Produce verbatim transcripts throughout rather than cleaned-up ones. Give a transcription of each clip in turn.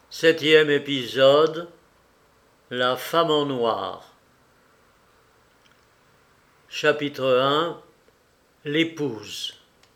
Septième épisode, la femme en noir. Chapitre un, l'épouse.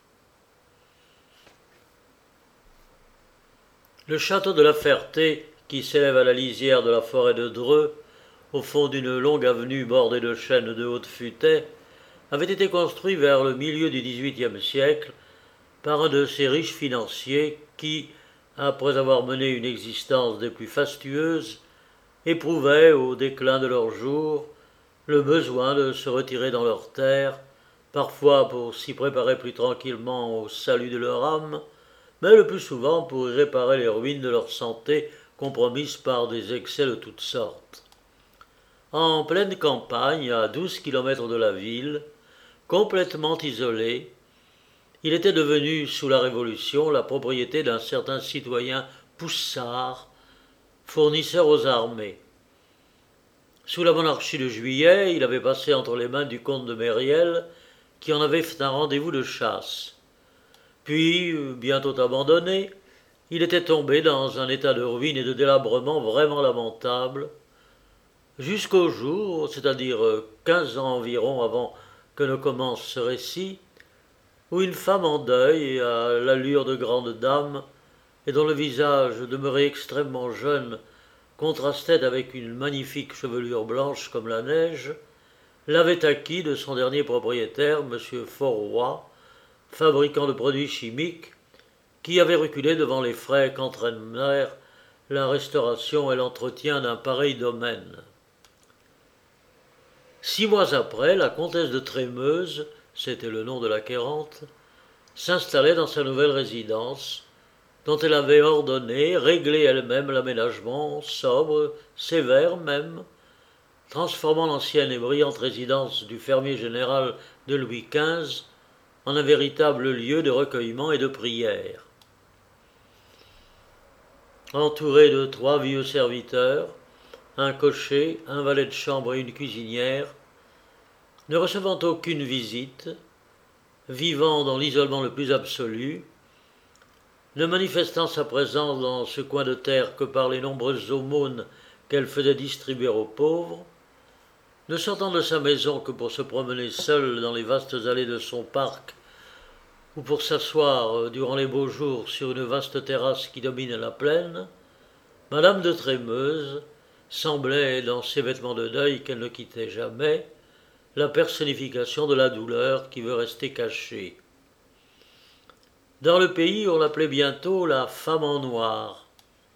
Le château de la Ferté, qui s'élève à la lisière de la forêt de Dreux, au fond d'une longue avenue bordée de chênes de haute futaie, avait été construit vers le milieu du dix-huitième siècle par un de ces riches financiers qui, après avoir mené une existence des plus fastueuses, éprouvaient, au déclin de leurs jours, le besoin de se retirer dans leurs terres, parfois pour s'y préparer plus tranquillement au salut de leur âme, mais le plus souvent pour y réparer les ruines de leur santé compromises par des excès de toutes sortes. En pleine campagne, à douze kilomètres de la ville, complètement isolé, il était devenu, sous la Révolution, la propriété d'un certain citoyen Poussard, fournisseur aux armées. Sous la monarchie de Juillet, il avait passé entre les mains du comte de Mériel, qui en avait fait un rendez-vous de chasse. Puis, bientôt abandonné, il était tombé dans un état de ruine et de délabrement vraiment lamentable, jusqu'au jour, c'est-à-dire quinze ans environ avant que ne commence ce récit, où une femme en deuil, à l'allure de grande dame, et dont le visage, demeuré extrêmement jeune, contrastait avec une magnifique chevelure blanche comme la neige, l'avait acquis de son dernier propriétaire, M. Fourroy, fabricant de produits chimiques, qui avait reculé devant les frais qu'entraînèrent la restauration et l'entretien d'un pareil domaine. Six mois après, la comtesse de Trémeuse, c'était le nom de l'acquérante, s'installait dans sa nouvelle résidence, dont elle avait ordonné, réglé elle-même l'aménagement, sobre, sévère même, transformant l'ancienne et brillante résidence du fermier général de Louis quinze en un véritable lieu de recueillement et de prière. Entourée de trois vieux serviteurs, un cocher, un valet de chambre et une cuisinière, ne recevant aucune visite, vivant dans l'isolement le plus absolu, ne manifestant sa présence dans ce coin de terre que par les nombreuses aumônes qu'elle faisait distribuer aux pauvres, ne sortant de sa maison que pour se promener seule dans les vastes allées de son parc, ou pour s'asseoir durant les beaux jours sur une vaste terrasse qui domine la plaine, Madame de Trémeuse semblait, dans ses vêtements de deuil qu'elle ne quittait jamais, la personnification de la douleur qui veut rester cachée. Dans le pays, on l'appelait bientôt la femme en noir.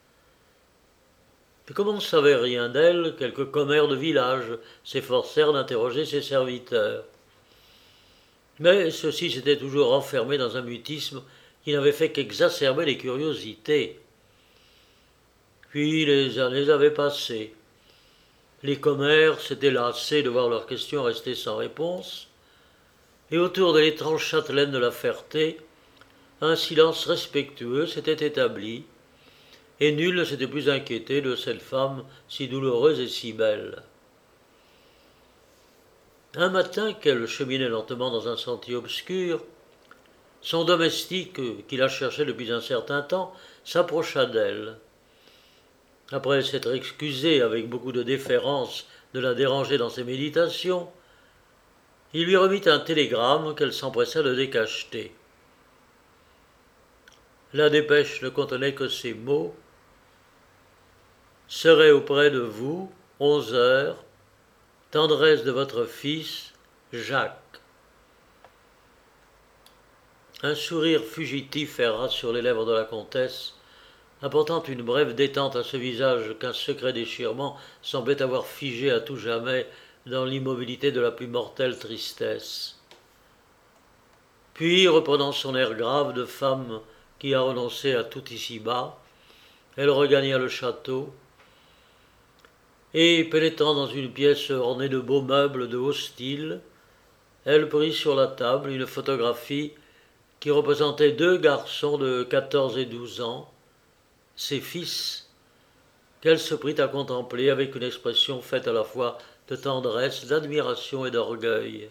Mais comme on ne savait rien d'elle, quelques commères de village s'efforcèrent d'interroger ses serviteurs. Mais ceux-ci s'étaient toujours enfermés dans un mutisme qui n'avait fait qu'exacerber les curiosités. Puis les années avaient passé. Les commères s'étaient lassés de voir leurs questions rester sans réponse, et autour de l'étrange châtelaine de la Ferté, un silence respectueux s'était établi, et nul ne s'était plus inquiété de cette femme si douloureuse et si belle. Un matin qu'elle cheminait lentement dans un sentier obscur, son domestique, qui la cherchait depuis un certain temps, s'approcha d'elle. Après s'être excusé avec beaucoup de déférence de la déranger dans ses méditations, il lui remit un télégramme qu'elle s'empressa de décacheter. La dépêche ne contenait que ces mots: « Serai auprès de vous, onze heures, tendresse de votre fils, Jacques. » Un sourire fugitif erra sur les lèvres de la comtesse, apportant une brève détente à ce visage qu'un secret déchirement semblait avoir figé à tout jamais dans l'immobilité de la plus mortelle tristesse. Puis, reprenant son air grave de femme qui a renoncé à tout ici-bas, elle regagna le château, et, pénétrant dans une pièce ornée de beaux meubles de haut style, elle prit sur la table une photographie qui représentait deux garçons de quatorze et douze ans, ses fils, qu'elle se prit à contempler avec une expression faite à la fois de tendresse, d'admiration et d'orgueil.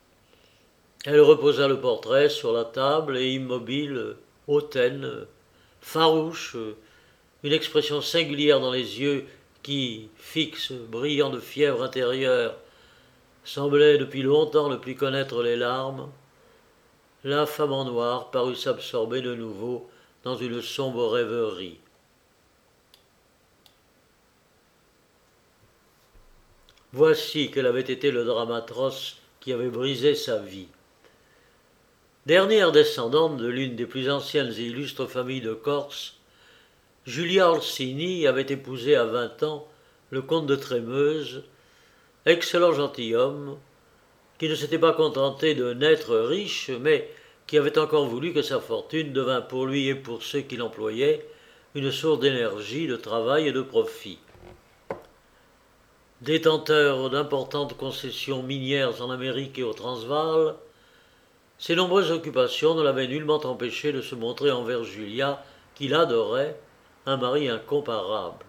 Elle reposa le portrait sur la table et, immobile, hautaine, farouche, une expression singulière dans les yeux qui, fixes, brillants de fièvre intérieure, semblaient depuis longtemps ne plus connaître les larmes, la femme en noir parut s'absorber de nouveau dans une sombre rêverie. Voici quel avait été le drame atroce qui avait brisé sa vie. Dernière descendante de l'une des plus anciennes et illustres familles de Corse, Julia Orsini avait épousé à vingt ans le comte de Trémeuse, excellent gentilhomme, qui ne s'était pas contenté de naître riche, mais qui avait encore voulu que sa fortune devint pour lui et pour ceux qui l'employaient une source d'énergie, de travail et de profit. Détenteur d'importantes concessions minières en Amérique et au Transvaal, ses nombreuses occupations ne l'avaient nullement empêché de se montrer envers Julia, qu'il adorait, un mari incomparable.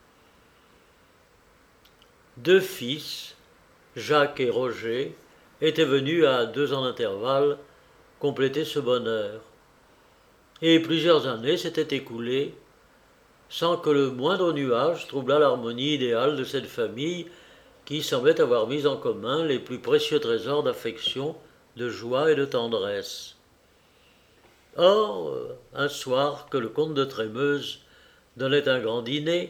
Deux fils, Jacques et Roger, étaient venus à deux ans d'intervalle compléter ce bonheur. Et plusieurs années s'étaient écoulées sans que le moindre nuage troublât l'harmonie idéale de cette famille qui semblait avoir mis en commun les plus précieux trésors d'affection, de joie et de tendresse. Or, un soir que le comte de Trémeuse donnait un grand dîner,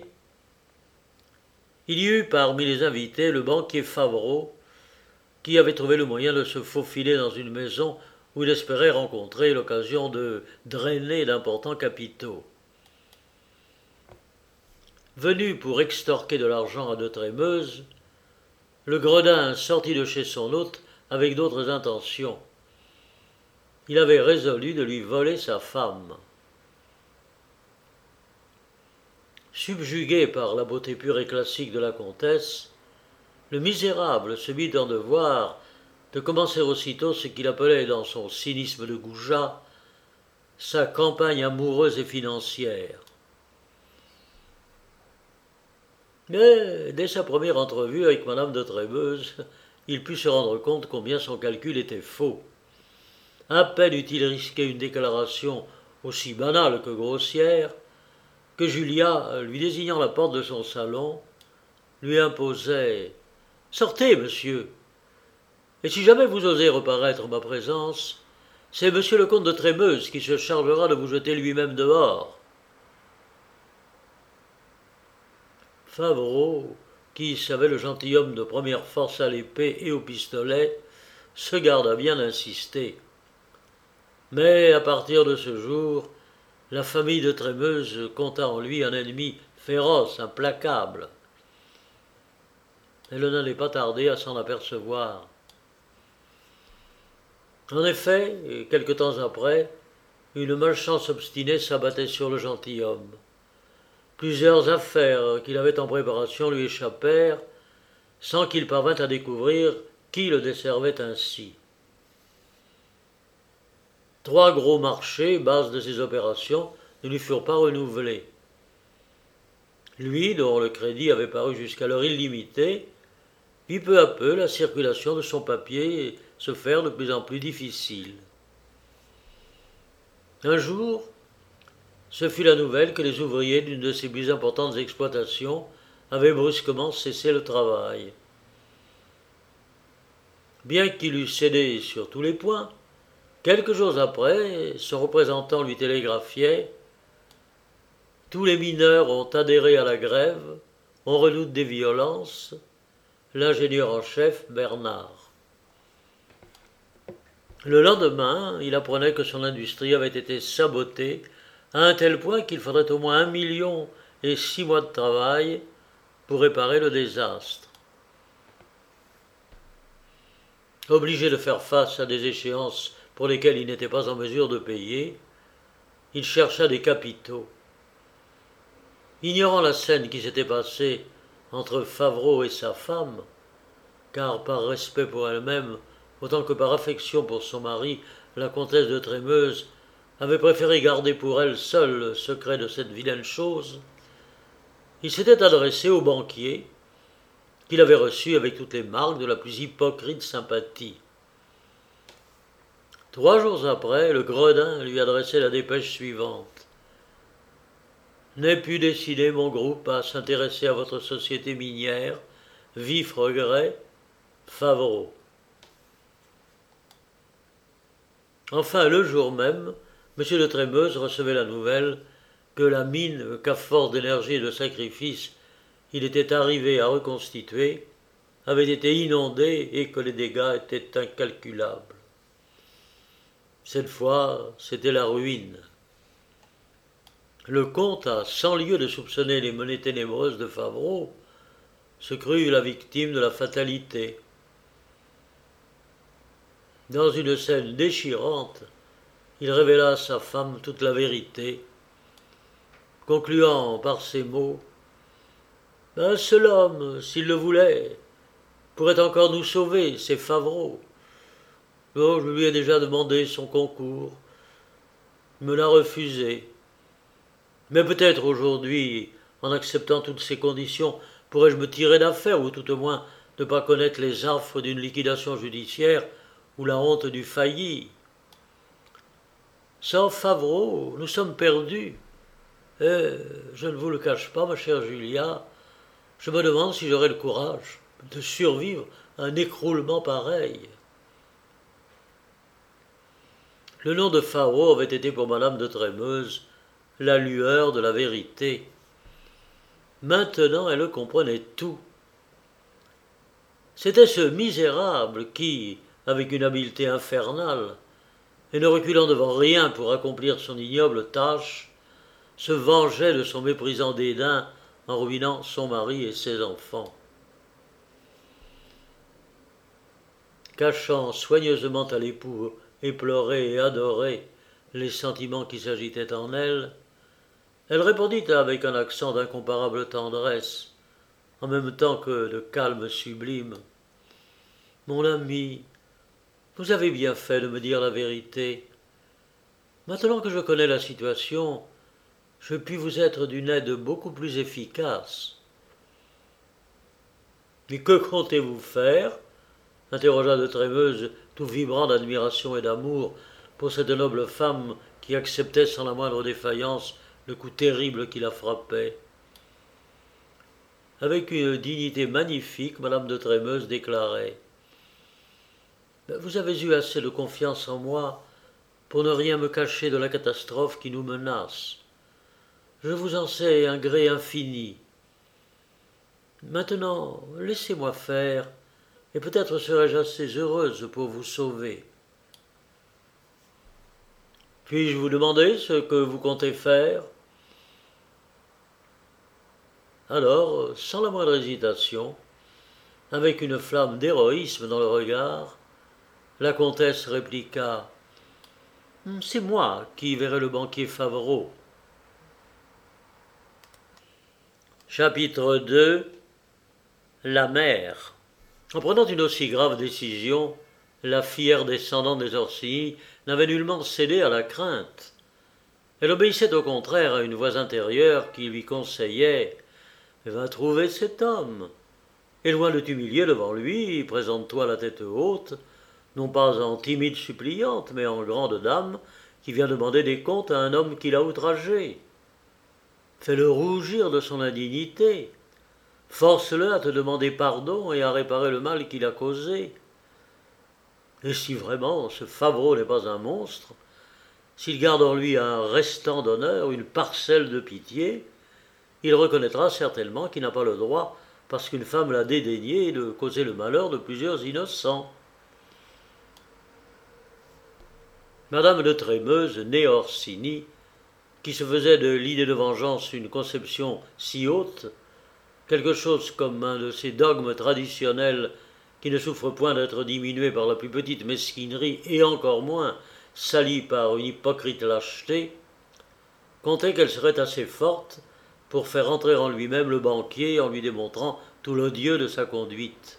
il y eut parmi les invités le banquier Favreau, qui avait trouvé le moyen de se faufiler dans une maison où il espérait rencontrer l'occasion de drainer d'importants capitaux. Venu pour extorquer de l'argent à de Trémeuse, le gredin sortit de chez son hôte avec d'autres intentions. Il avait résolu de lui voler sa femme. Subjugué par la beauté pure et classique de la comtesse, le misérable se mit en devoir de commencer aussitôt ce qu'il appelait dans son cynisme de goujat sa campagne amoureuse et financière. Mais dès sa première entrevue avec madame de Trémeuse, il put se rendre compte combien son calcul était faux. À peine eut-il risqué une déclaration aussi banale que grossière, que Julia, lui désignant la porte de son salon, lui imposait « Sortez, monsieur, et si jamais vous osez reparaître en ma présence, c'est monsieur le comte de Trémeuse qui se chargera de vous jeter lui-même dehors. » Favreau, qui savait le gentilhomme de première force à l'épée et au pistolet, se garda bien d'insister. Mais à partir de ce jour, la famille de Trémeuse compta en lui un ennemi féroce, implacable. Elle n'allait pas tarder à s'en apercevoir. En effet, quelque temps après, une malchance obstinée s'abattait sur le gentilhomme. Plusieurs affaires qu'il avait en préparation lui échappèrent, sans qu'il parvint à découvrir qui le desservait ainsi. Trois gros marchés, base de ses opérations, ne lui furent pas renouvelés. Lui, dont le crédit avait paru jusqu'alors illimité, vit peu à peu la circulation de son papier se faire de plus en plus difficile. Un jour, ce fut la nouvelle que les ouvriers d'une de ses plus importantes exploitations avaient brusquement cessé le travail. Bien qu'il eût cédé sur tous les points, quelques jours après, son représentant lui télégraphiait « Tous les mineurs ont adhéré à la grève, on redoute des violences, l'ingénieur en chef Bernard. » Le lendemain, il apprenait que son industrie avait été sabotée à un tel point qu'il faudrait au moins un million et six mois de travail pour réparer le désastre. Obligé de faire face à des échéances pour lesquelles il n'était pas en mesure de payer, il chercha des capitaux. Ignorant la scène qui s'était passée entre Favreau et sa femme, car par respect pour elle-même, autant que par affection pour son mari, la comtesse de Trémeuse avait préféré garder pour elle seule le secret de cette vilaine chose, il s'était adressé au banquier, qu'il avait reçu avec toutes les marques de la plus hypocrite sympathie. Trois jours après, le gredin lui adressait la dépêche suivante. n'ai pu décider mon groupe à s'intéresser à votre société minière. Vif regret, Favreau. Enfin, le jour même, M. de Trémeuse recevait la nouvelle que la mine qu'à force d'énergie et de sacrifice il était arrivé à reconstituer avait été inondée et que les dégâts étaient incalculables. Cette fois, c'était la ruine. Le comte, à cent lieues de soupçonner les menées ténébreuses de Favreau, se crut la victime de la fatalité. Dans une scène déchirante, il révéla à sa femme toute la vérité, concluant par ces mots « Un seul homme, s'il le voulait, pourrait encore nous sauver, c'est Favreau. Oh, je lui ai déjà demandé son concours. Il me l'a refusé. Mais peut-être aujourd'hui, en acceptant toutes ces conditions, pourrais-je me tirer d'affaire, ou tout au moins ne pas connaître les affres d'une liquidation judiciaire ou la honte du failli. Sans Favreau, nous sommes perdus. Et je ne vous le cache pas, ma chère Julia, je me demande si j'aurai le courage de survivre à un écroulement pareil. » Le nom de Favreau avait été pour madame de Trémeuse la lueur de la vérité. Maintenant, elle comprenait tout. C'était ce misérable qui, avec une habileté infernale, et ne reculant devant rien pour accomplir son ignoble tâche, se vengeait de son méprisant dédain en ruinant son mari et ses enfants. Cachant soigneusement à l'époux éploré et adoré les sentiments qui s'agitaient en elle, elle répondit avec un accent d'incomparable tendresse, en même temps que de calme sublime. « Mon ami, vous avez bien fait de me dire la vérité. Maintenant que je connais la situation, je puis vous être d'une aide beaucoup plus efficace. »« Mais que comptez-vous faire » interrogea de Trémeuse, tout vibrant d'admiration et d'amour pour cette noble femme qui acceptait sans la moindre défaillance le coup terrible qui la frappait. Avec une dignité magnifique, madame de Trémeuse déclarait « Vous avez eu assez de confiance en moi pour ne rien me cacher de la catastrophe qui nous menace. Je vous en sais un gré infini. Maintenant, laissez-moi faire, et peut-être serai-je assez heureuse pour vous sauver. Puis-je vous demander ce que vous comptez faire ?» Alors, sans la moindre hésitation, avec une flamme d'héroïsme dans le regard, la comtesse répliqua « C'est moi qui verrai le banquier Favreau. » Chapitre deux. La mère. En prenant une aussi grave décision, la fière descendante des Orsini n'avait nullement cédé à la crainte. Elle obéissait au contraire à une voix intérieure qui lui conseillait « Va trouver cet homme, et loin de t'humilier devant lui, présente-toi la tête haute, non pas en timide suppliante, mais en grande dame qui vient demander des comptes à un homme qui l'a outragé. Fais-le rougir de son indignité, force-le à te demander pardon et à réparer le mal qu'il a causé. Et si vraiment ce Favreau n'est pas un monstre, s'il garde en lui un restant d'honneur, une parcelle de pitié, il reconnaîtra certainement qu'il n'a pas le droit, parce qu'une femme l'a dédaigné, de causer le malheur de plusieurs innocents. » Madame de Trémeuse, née Orsini, qui se faisait de l'idée de vengeance une conception si haute, quelque chose comme un de ces dogmes traditionnels qui ne souffrent point d'être diminués par la plus petite mesquinerie et encore moins salis par une hypocrite lâcheté, comptait qu'elle serait assez forte pour faire entrer en lui-même le banquier en lui démontrant tout l'odieux de sa conduite.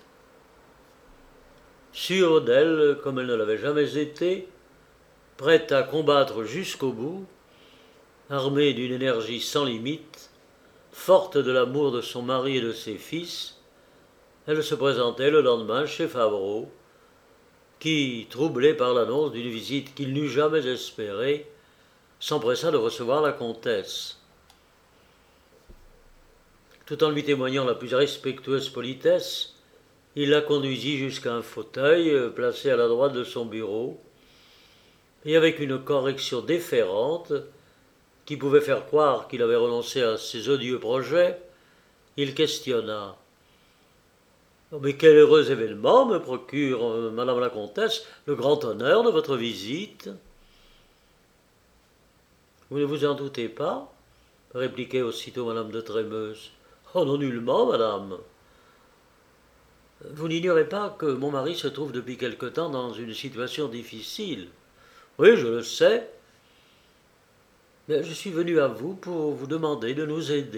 Sûre d'elle comme elle ne l'avait jamais été, prête à combattre jusqu'au bout, armée d'une énergie sans limite, forte de l'amour de son mari et de ses fils, elle se présentait le lendemain chez Favreau, qui, troublé par l'annonce d'une visite qu'il n'eût jamais espérée, s'empressa de recevoir la comtesse. Tout en lui témoignant la plus respectueuse politesse, il la conduisit jusqu'à un fauteuil placé à la droite de son bureau, et avec une correction déférente qui pouvait faire croire qu'il avait renoncé à ses odieux projets, il questionna. « Mais quel heureux événement me procure, euh, madame la comtesse, le grand honneur de votre visite ?» ?»« Vous ne vous en doutez pas ?» répliquait aussitôt madame de Trémeuse. « Oh non, nullement, madame. Vous n'ignorez pas que mon mari se trouve depuis quelque temps dans une situation difficile. »« Oui, je le sais. Mais je suis venu à vous pour vous demander de nous aider. »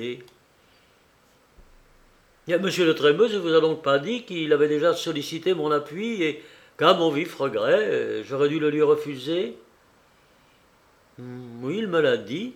Monsieur de Trémeuse ne vous a donc pas dit qu'il avait déjà sollicité mon appui et qu'à mon vif regret, j'aurais dû le lui refuser? Oui, il me l'a dit.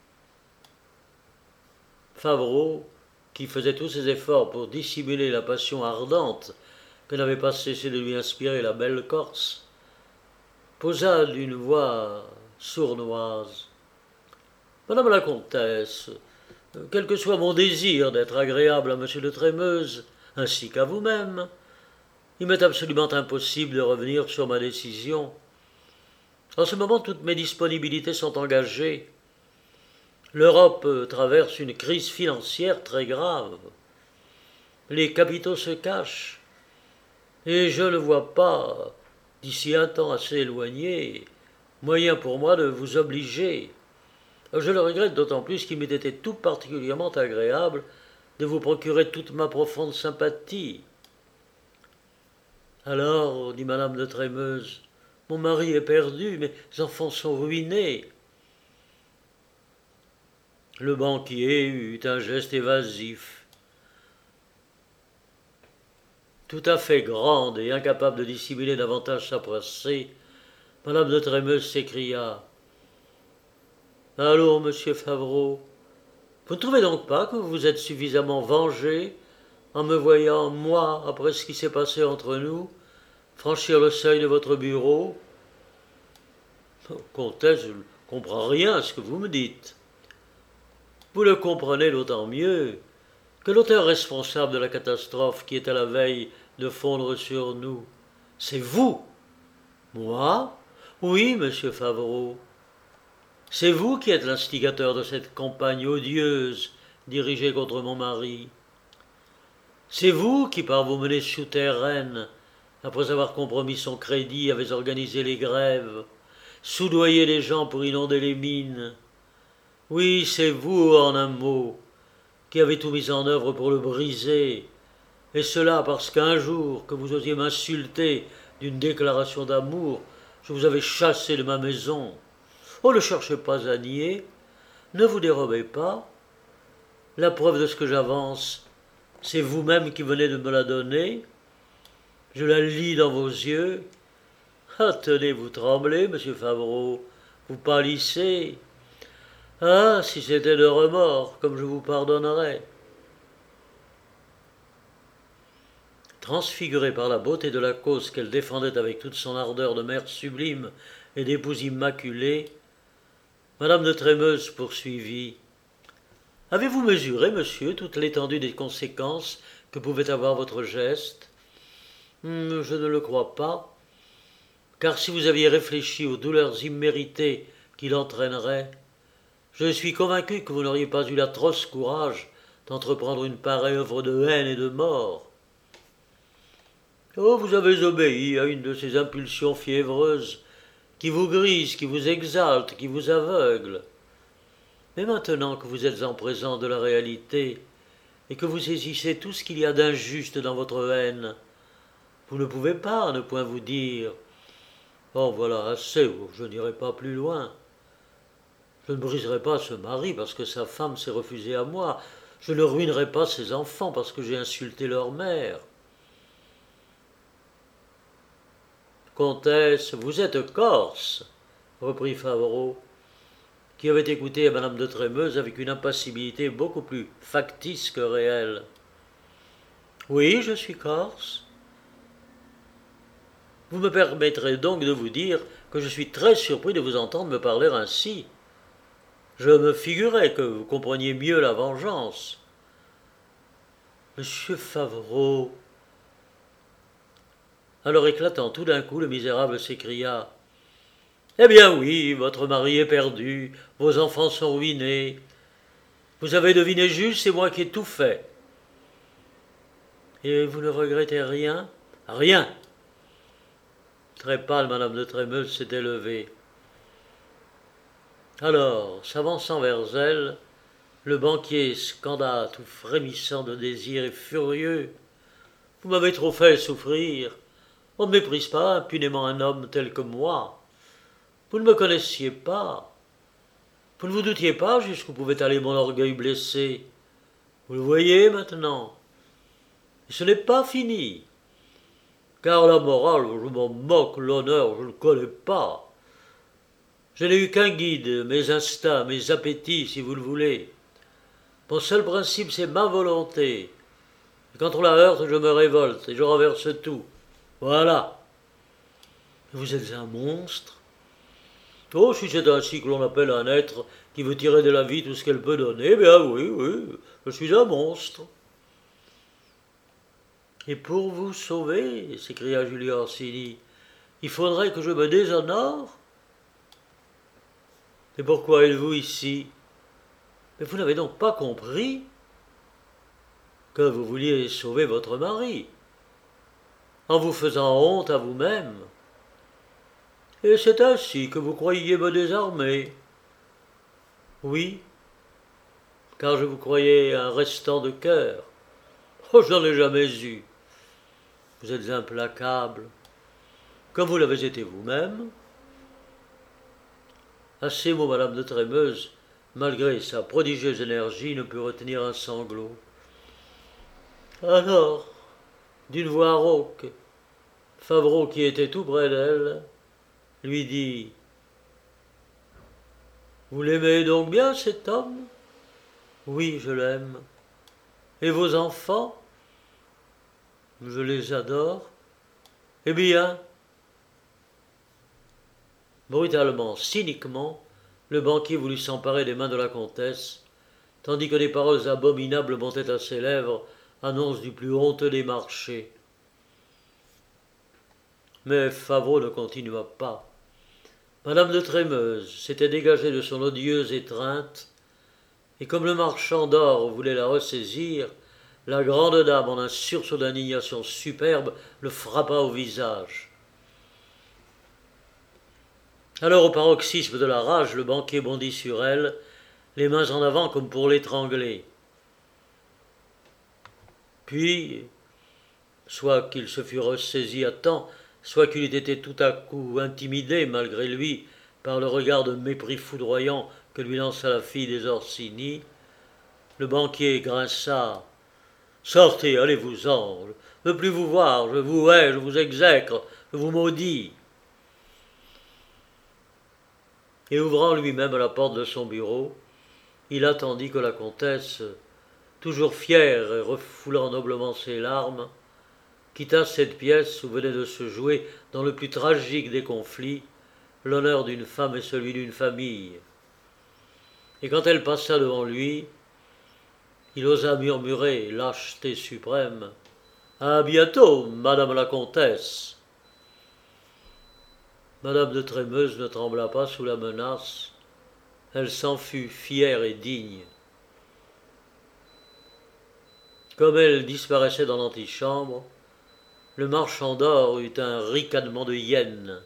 Favreau, qui faisait tous ses efforts pour dissimuler la passion ardente que n'avait pas cessé de lui inspirer la belle Corse, posa d'une voix sournoise. « Madame la comtesse, quel que soit mon désir d'être agréable à monsieur de Trémeuse, ainsi qu'à vous-même, il m'est absolument impossible de revenir sur ma décision. En ce moment, toutes mes disponibilités sont engagées. L'Europe traverse une crise financière très grave. Les capitaux se cachent, et je ne vois pas, d'ici un temps assez éloigné, moyen pour moi de vous obliger. Je le regrette d'autant plus qu'il m'ait été tout particulièrement agréable de vous procurer toute ma profonde sympathie. » « Alors, dit madame de Trémeuse, mon mari est perdu, mes enfants sont ruinés. » Le banquier eut un geste évasif. Tout à fait grande et incapable de dissimuler davantage sa pensée, madame de Trémeuse s'écria. « Allô, monsieur Favreau, vous ne trouvez donc pas que vous vous êtes suffisamment vengé en me voyant, moi, après ce qui s'est passé entre nous, franchir le seuil de votre bureau? » « Comtesse, je ne comprends rien à ce que vous me dites. » « Vous le comprenez d'autant mieux que l'auteur responsable de la catastrophe qui est à la veille de fondre sur nous, c'est vous. »« Moi ? Oui, monsieur Favreau. C'est vous qui êtes l'instigateur de cette campagne odieuse dirigée contre mon mari. C'est vous qui, par vos menées souterraines, après avoir compromis son crédit, avez organisé les grèves, soudoyé les gens pour inonder les mines. Oui, c'est vous, en un mot, qui avez tout mis en œuvre pour le briser, et cela parce qu'un jour que vous osiez m'insulter d'une déclaration d'amour, je vous avais chassé de ma maison. Oh, ne cherchez pas à nier, ne vous dérobez pas. La preuve de ce que j'avance, c'est vous-même qui venez de me la donner. Je la lis dans vos yeux. Ah, tenez, vous tremblez, monsieur Favreau, vous pâlissez. Ah, si c'était de remords, comme je vous pardonnerais. » Transfigurée par la beauté de la cause qu'elle défendait avec toute son ardeur de mère sublime et d'épouse immaculée, madame de Trémeuse poursuivit. « Avez-vous mesuré, monsieur, toute l'étendue des conséquences que pouvait avoir votre geste ? Hum, je ne le crois pas, car si vous aviez réfléchi aux douleurs imméritées qu'il entraînerait, je suis convaincu que vous n'auriez pas eu l'atroce courage d'entreprendre une pareille œuvre de haine et de mort. Oh, vous avez obéi à une de ces impulsions fiévreuses qui vous grisent, qui vous exaltent, qui vous aveuglent. Mais maintenant que vous êtes en présence de la réalité et que vous saisissez tout ce qu'il y a d'injuste dans votre haine, vous ne pouvez pas ne point vous dire « Oh, voilà, assez, je n'irai pas plus loin. Je ne briserai pas ce mari parce que sa femme s'est refusée à moi. Je ne ruinerai pas ses enfants parce que j'ai insulté leur mère. » « Comtesse, vous êtes corse, » reprit Favreau, qui avait écouté madame de Trémeuse avec une impassibilité beaucoup plus factice que réelle. « Oui, je suis corse. Vous me permettrez donc de vous dire que je suis très surpris de vous entendre me parler ainsi. Je me figurais que vous compreniez mieux la vengeance. Monsieur Favreau. Alors éclatant tout d'un coup, le misérable s'écria. Eh bien oui, votre mari est perdu, vos enfants sont ruinés. Vous avez deviné juste, c'est moi qui ai tout fait. Et vous ne regrettez rien? Rien. Très pâle, madame de Trémeuse s'était levée. Alors, s'avançant vers elle, le banquier scanda, tout frémissant de désir et furieux. Vous m'avez trop fait souffrir. On ne méprise pas impunément un homme tel que moi. Vous ne me connaissiez pas. Vous ne vous doutiez pas jusqu'où pouvait aller mon orgueil blessé. Vous le voyez maintenant. Et ce n'est pas fini. Car la morale, je m'en moque, l'honneur, je ne le connais pas. Je n'ai eu qu'un guide, mes instincts, mes appétits, si vous le voulez. Mon seul principe, c'est ma volonté. Et quand on la heurte, je me révolte et je renverse tout. Voilà. Vous êtes un monstre. Oh, si c'est ainsi que l'on appelle un être qui veut tirer de la vie tout ce qu'elle peut donner, eh bien oui, oui, je suis un monstre. Et pour vous sauver, s'écria Julien Orsini, il faudrait que je me déshonore? Et pourquoi êtes-vous ici? Mais vous n'avez donc pas compris que vous vouliez sauver votre mari, en vous faisant honte à vous-même. Et c'est ainsi que vous croyiez me désarmer. Oui, car je vous croyais un restant de cœur. Oh, je n'en ai jamais eu. Vous êtes implacable, comme vous l'avez été vous-même. À ces mots, madame de Trémeuse, malgré sa prodigieuse énergie, ne put retenir un sanglot. Alors, d'une voix rauque, Favreau, qui était tout près d'elle, lui dit « Vous l'aimez donc bien, cet homme ?»« Oui, je l'aime. »« Et vos enfants ?»« Je les adore. »« Eh bien ?» Brutalement, cyniquement, le banquier voulut s'emparer des mains de la comtesse, tandis que des paroles abominables montaient à ses lèvres, annonce du plus honteux des marchés. Mais Favreau ne continua pas. Madame de Trémeuse s'était dégagée de son odieuse étreinte, et comme le marchand d'or voulait la ressaisir, la grande dame, en un sursaut d'indignation superbe, le frappa au visage. Alors, au paroxysme de la rage, le banquier bondit sur elle, les mains en avant comme pour l'étrangler. Puis, soit qu'il se fût ressaisi à temps, soit qu'il eût été tout à coup intimidé, malgré lui, par le regard de mépris foudroyant que lui lança la fille des Orsini, le banquier grinça. « Sortez, allez-vous-en, je ne veux plus vous voir, je vous hais, je vous exècre, je vous maudis. » Et ouvrant lui-même la porte de son bureau, il attendit que la comtesse, toujours fière et refoulant noblement ses larmes, quitta cette pièce où venait de se jouer, dans le plus tragique des conflits, l'honneur d'une femme et celui d'une famille. Et quand elle passa devant lui, il osa murmurer, lâcheté suprême, « À bientôt, madame la comtesse !» Madame de Trémeuse ne trembla pas sous la menace, elle s'en fut fière et digne. Comme elle disparaissait dans l'antichambre, le marchand d'or eut un ricanement de hyène.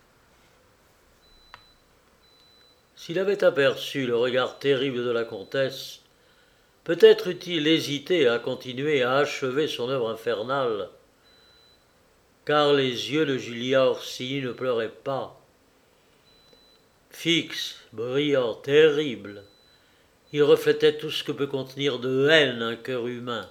S'il avait aperçu le regard terrible de la comtesse, peut-être eût-il hésité à continuer à achever son œuvre infernale, car les yeux de Julien Orsini ne pleuraient pas. Fixes, brillants, terribles, ils reflétaient tout ce que peut contenir de haine un cœur humain.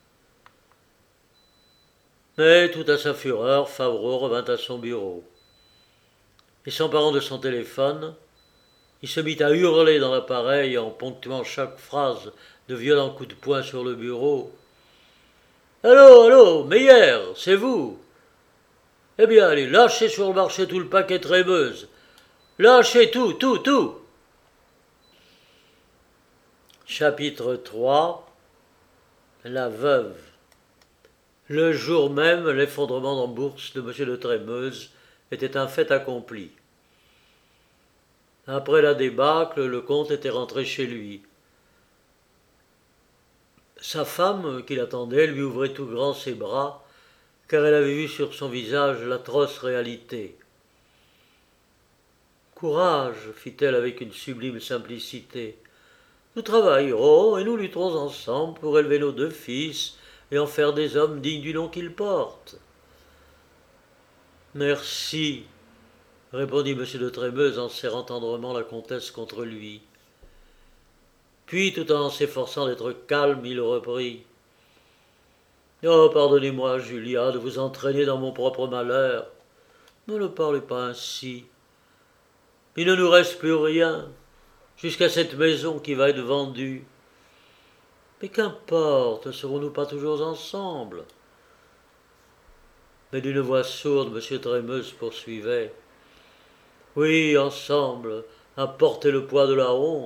Mais, tout à sa fureur, Favreau revint à son bureau. Et s'emparant de son téléphone, il se mit à hurler dans l'appareil en ponctuant chaque phrase de violents coups de poing sur le bureau. « Allô, allô, Meyer, c'est vous? Eh bien, allez, lâchez sur le marché tout le paquet Trémeuse. Lâchez tout, tout, tout !» Chapitre trois. La veuve. Le jour même, l'effondrement en bourse de M. de Trémeuse était un fait accompli. Après la débâcle, le comte était rentré chez lui. Sa femme, qui l'attendait, lui ouvrait tout grand ses bras, car elle avait vu sur son visage l'atroce réalité. « Courage, fit-elle avec une sublime simplicité. Nous travaillerons et nous lutterons ensemble pour élever nos deux fils et en faire des hommes dignes du nom qu'ils portent. » « Merci, répondit M. de Trémeuse en serrant tendrement la comtesse contre lui. Puis, tout en s'efforçant d'être calme, il reprit. « Oh, pardonnez-moi, Julia, de vous entraîner dans mon propre malheur. Ne le parlez pas ainsi. Il ne nous reste plus rien, jusqu'à cette maison qui va être vendue. Mais qu'importe, ne serons-nous pas toujours ensemble ?» Mais d'une voix sourde, M. Trémeuse poursuivait. « Oui, ensemble, à porter le poids de la honte. »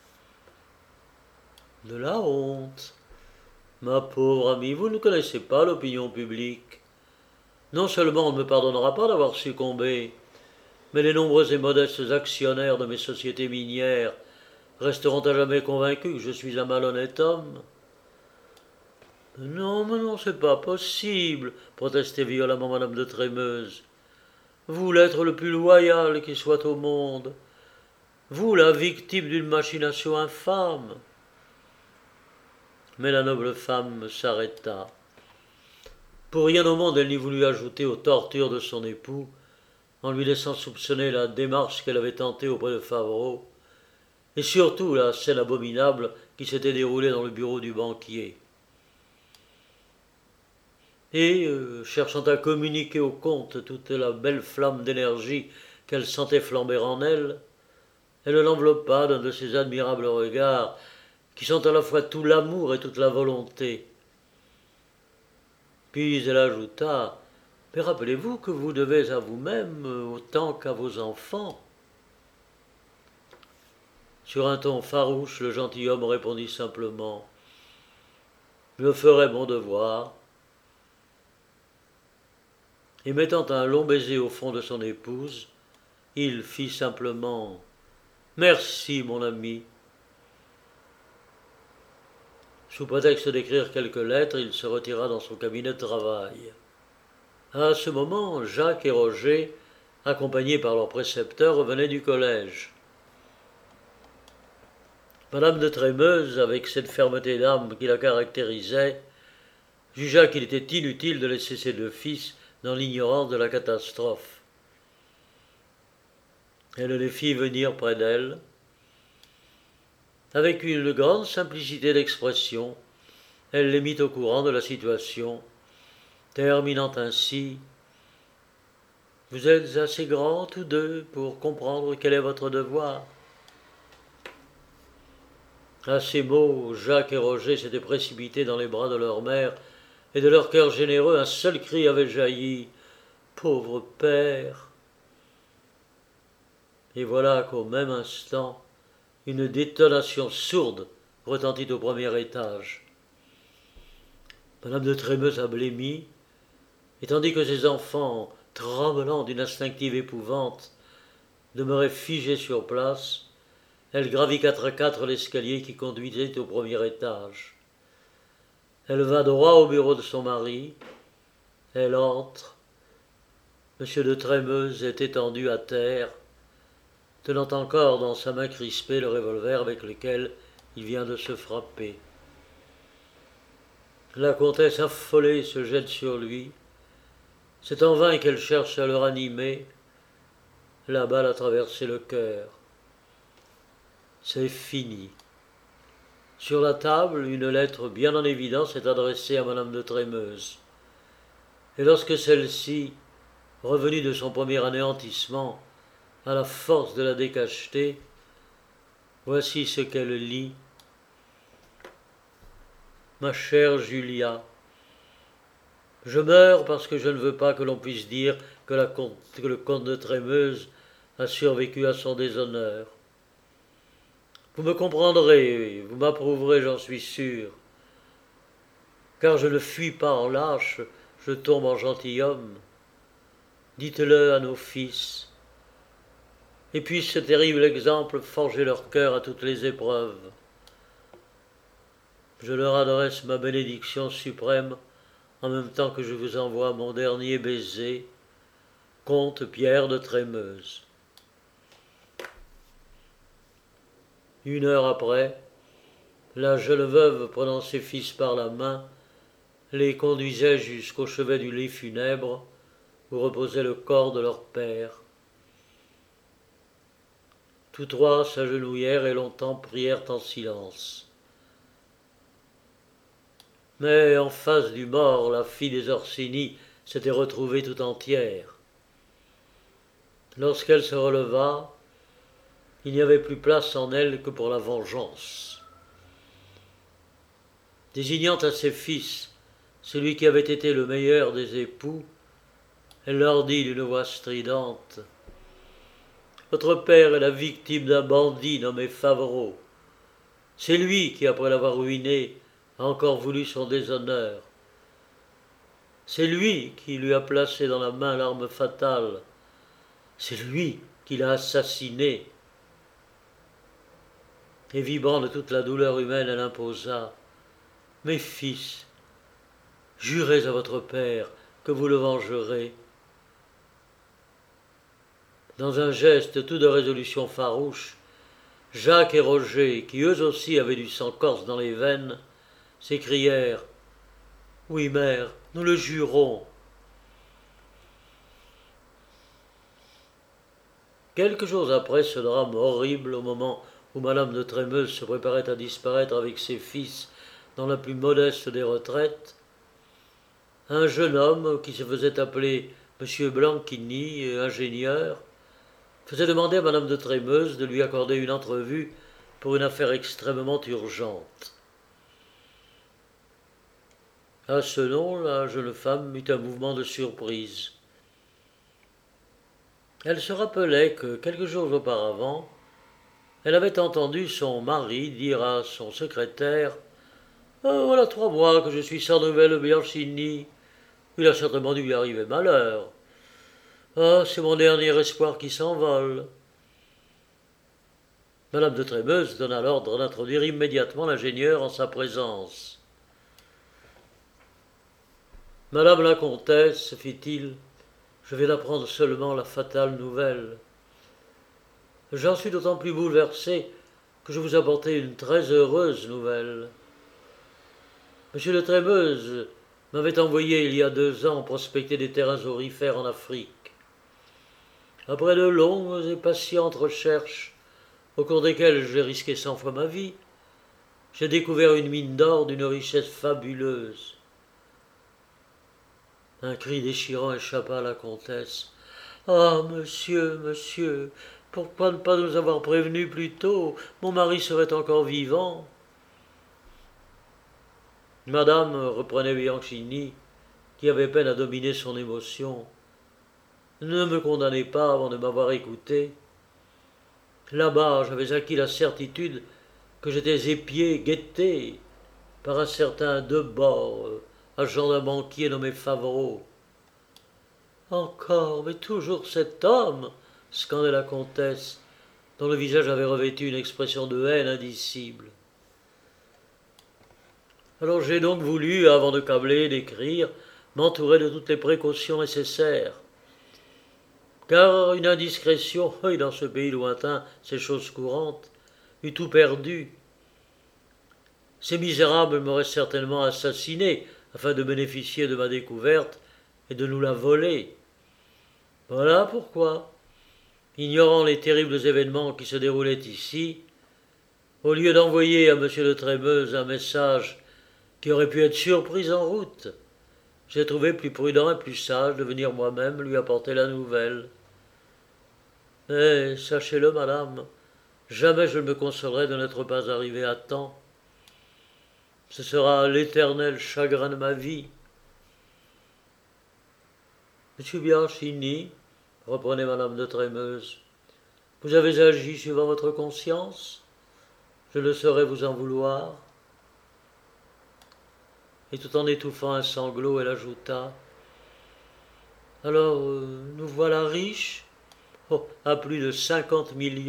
« De la honte. Ma pauvre amie, vous ne connaissez pas l'opinion publique. Non seulement on ne me pardonnera pas d'avoir succombé, mais les nombreux et modestes actionnaires de mes sociétés minières resteront à jamais convaincus que je suis un malhonnête homme. »« Non, mais non, c'est pas possible, protestait violemment madame de Trémeuse. Vous, l'être le plus loyal qui soit au monde. Vous, la victime d'une machination infâme. » Mais la noble femme s'arrêta. Pour rien au monde, elle n'y voulut ajouter aux tortures de son époux, en lui laissant soupçonner la démarche qu'elle avait tentée auprès de Favreau, et surtout la scène abominable qui s'était déroulée dans le bureau du banquier. Et, euh, cherchant à communiquer au comte toute la belle flamme d'énergie qu'elle sentait flamber en elle, elle l'enveloppa d'un de ces admirables regards qui sont à la fois tout l'amour et toute la volonté. Puis elle ajouta, « Mais rappelez-vous que vous devez à vous-même autant qu'à vos enfants. » Sur un ton farouche, le gentilhomme répondit simplement, « Je ferai mon devoir. » Et mettant un long baiser au front de son épouse, il fit simplement, « Merci, mon ami. » Sous prétexte d'écrire quelques lettres, il se retira dans son cabinet de travail. À ce moment, Jacques et Roger, accompagnés par leur précepteur, revenaient du collège. Madame de Trémeuse, avec cette fermeté d'âme qui la caractérisait, jugea qu'il était inutile de laisser ses deux fils dans l'ignorance de la catastrophe. Elle les fit venir près d'elle. Avec une grande simplicité d'expression, elle les mit au courant de la situation, terminant ainsi « Vous êtes assez grands tous deux pour comprendre quel est votre devoir. » À ces mots, Jacques et Roger s'étaient précipités dans les bras de leur mère, et de leur cœur généreux un seul cri avait jailli « Pauvre père !» Et voilà qu'au même instant, une détonation sourde retentit au premier étage. Madame de Trémeuse a blêmi, et tandis que ses enfants, tremblant d'une instinctive épouvante, demeuraient figés sur place, elle gravit quatre à quatre l'escalier qui conduisait au premier étage. Elle va droit au bureau de son mari, elle entre. Monsieur de Trémeuse est étendu à terre, tenant encore dans sa main crispée le revolver avec lequel il vient de se frapper. La comtesse affolée se jette sur lui. C'est en vain qu'elle cherche à le ranimer. La balle a traversé le cœur. C'est fini. Sur la table, une lettre bien en évidence est adressée à madame de Trémeuse. Et lorsque celle-ci, revenue de son premier anéantissement, à la force de la décacheter, voici ce qu'elle lit. Ma chère Julia, je meurs parce que je ne veux pas que l'on puisse dire que, la comte, que le comte de Trémeuse a survécu à son déshonneur. Vous me comprendrez, vous m'approuverez, j'en suis sûr. car je ne fuis pas en lâche, je tombe en gentilhomme. Dites-le à nos fils, et puisse ce terrible exemple forger leur cœur à toutes les épreuves. Je leur adresse ma bénédiction suprême en même temps que je vous envoie mon dernier baiser, comte Pierre de Trémeuse. Une heure après, la jeune veuve, prenant ses fils par la main, les conduisait jusqu'au chevet du lit funèbre où reposait le corps de leur père. Tous trois s'agenouillèrent et longtemps prièrent en silence. Mais en face du mort, la fille des Orsini s'était retrouvée tout entière. Lorsqu'elle se releva, il n'y avait plus place en elle que pour la vengeance. Désignant à ses fils celui qui avait été le meilleur des époux, elle leur dit d'une voix stridente : « Votre père est la victime d'un bandit nommé Favoraux. C'est lui qui, après l'avoir ruiné, a encore voulu son déshonneur. C'est lui qui lui a placé dans la main l'arme fatale. C'est lui qui l'a assassiné. » Et vibrant de toute la douleur humaine, elle imposa : « Mes fils, jurez à votre père que vous le vengerez. » Dans un geste tout de résolution farouche, Jacques et Roger, qui eux aussi avaient du sang corse dans les veines, s'écrièrent : « Oui, mère, nous le jurons. » Quelques jours après ce drame horrible, au moment où madame de Trémeuse se préparait à disparaître avec ses fils dans la plus modeste des retraites, un jeune homme qui se faisait appeler M. Blanquini, ingénieur, faisait demander à madame de Trémeuse de lui accorder une entrevue pour une affaire extrêmement urgente. À ce nom, la jeune femme eut un mouvement de surprise. Elle se rappelait que, quelques jours auparavant, elle avait entendu son mari dire à son secrétaire : « Oh, voilà trois mois que je suis sans nouvelles de Bianchini. Il a certainement dû lui arriver malheur. Ah, c'est mon dernier espoir qui s'envole. » Madame de Trémeuse donna l'ordre d'introduire immédiatement l'ingénieur en sa présence. « Madame la comtesse, fit-il, je vais d'apprendre seulement la fatale nouvelle. J'en suis d'autant plus bouleversé que je vous apportais une très heureuse nouvelle. Monsieur de Trémeuse m'avait envoyé il y a deux ans prospecter des terrains aurifères en Afrique. Après de longues et patientes recherches, au cours desquelles j'ai risqué cent fois ma vie, j'ai découvert une mine d'or d'une richesse fabuleuse. » Un cri déchirant échappa à la comtesse. « Ah, monsieur, monsieur, pourquoi ne pas nous avoir prévenus plus tôt? Mon mari serait encore vivant. » Madame, reprenait Bianchini, qui avait peine à dominer son émotion, ne me condamnez pas avant de m'avoir écouté. Là-bas, j'avais acquis la certitude que j'étais épié, guetté par un certain Debord, agent d'un banquier nommé Favoraux. « Encore, mais toujours cet homme !» scandait la comtesse, dont le visage avait revêtu une expression de haine indicible. Alors j'ai donc voulu, avant de câbler, d'écrire, m'entourer de toutes les précautions nécessaires. Car une indiscrétion, et dans ce pays lointain, c'est chose courante, eût tout perdu. Ces misérables m'auraient certainement assassiné afin de bénéficier de ma découverte et de nous la voler. Voilà pourquoi, ignorant les terribles événements qui se déroulaient ici, au lieu d'envoyer à M. de Trémeuse un message qui aurait pu être surpris en route, j'ai trouvé plus prudent et plus sage de venir moi-même lui apporter la nouvelle. Mais sachez-le, madame, jamais je ne me consolerai de n'être pas arrivé à temps. Ce sera l'éternel chagrin de ma vie. Monsieur Bianchini, reprenait madame de Trémeuse, vous avez agi suivant votre conscience. Je ne saurais vous en vouloir. et tout en étouffant un sanglot, elle ajouta « Alors, euh, nous voilà riches, oh, à plus de cinquante millions. »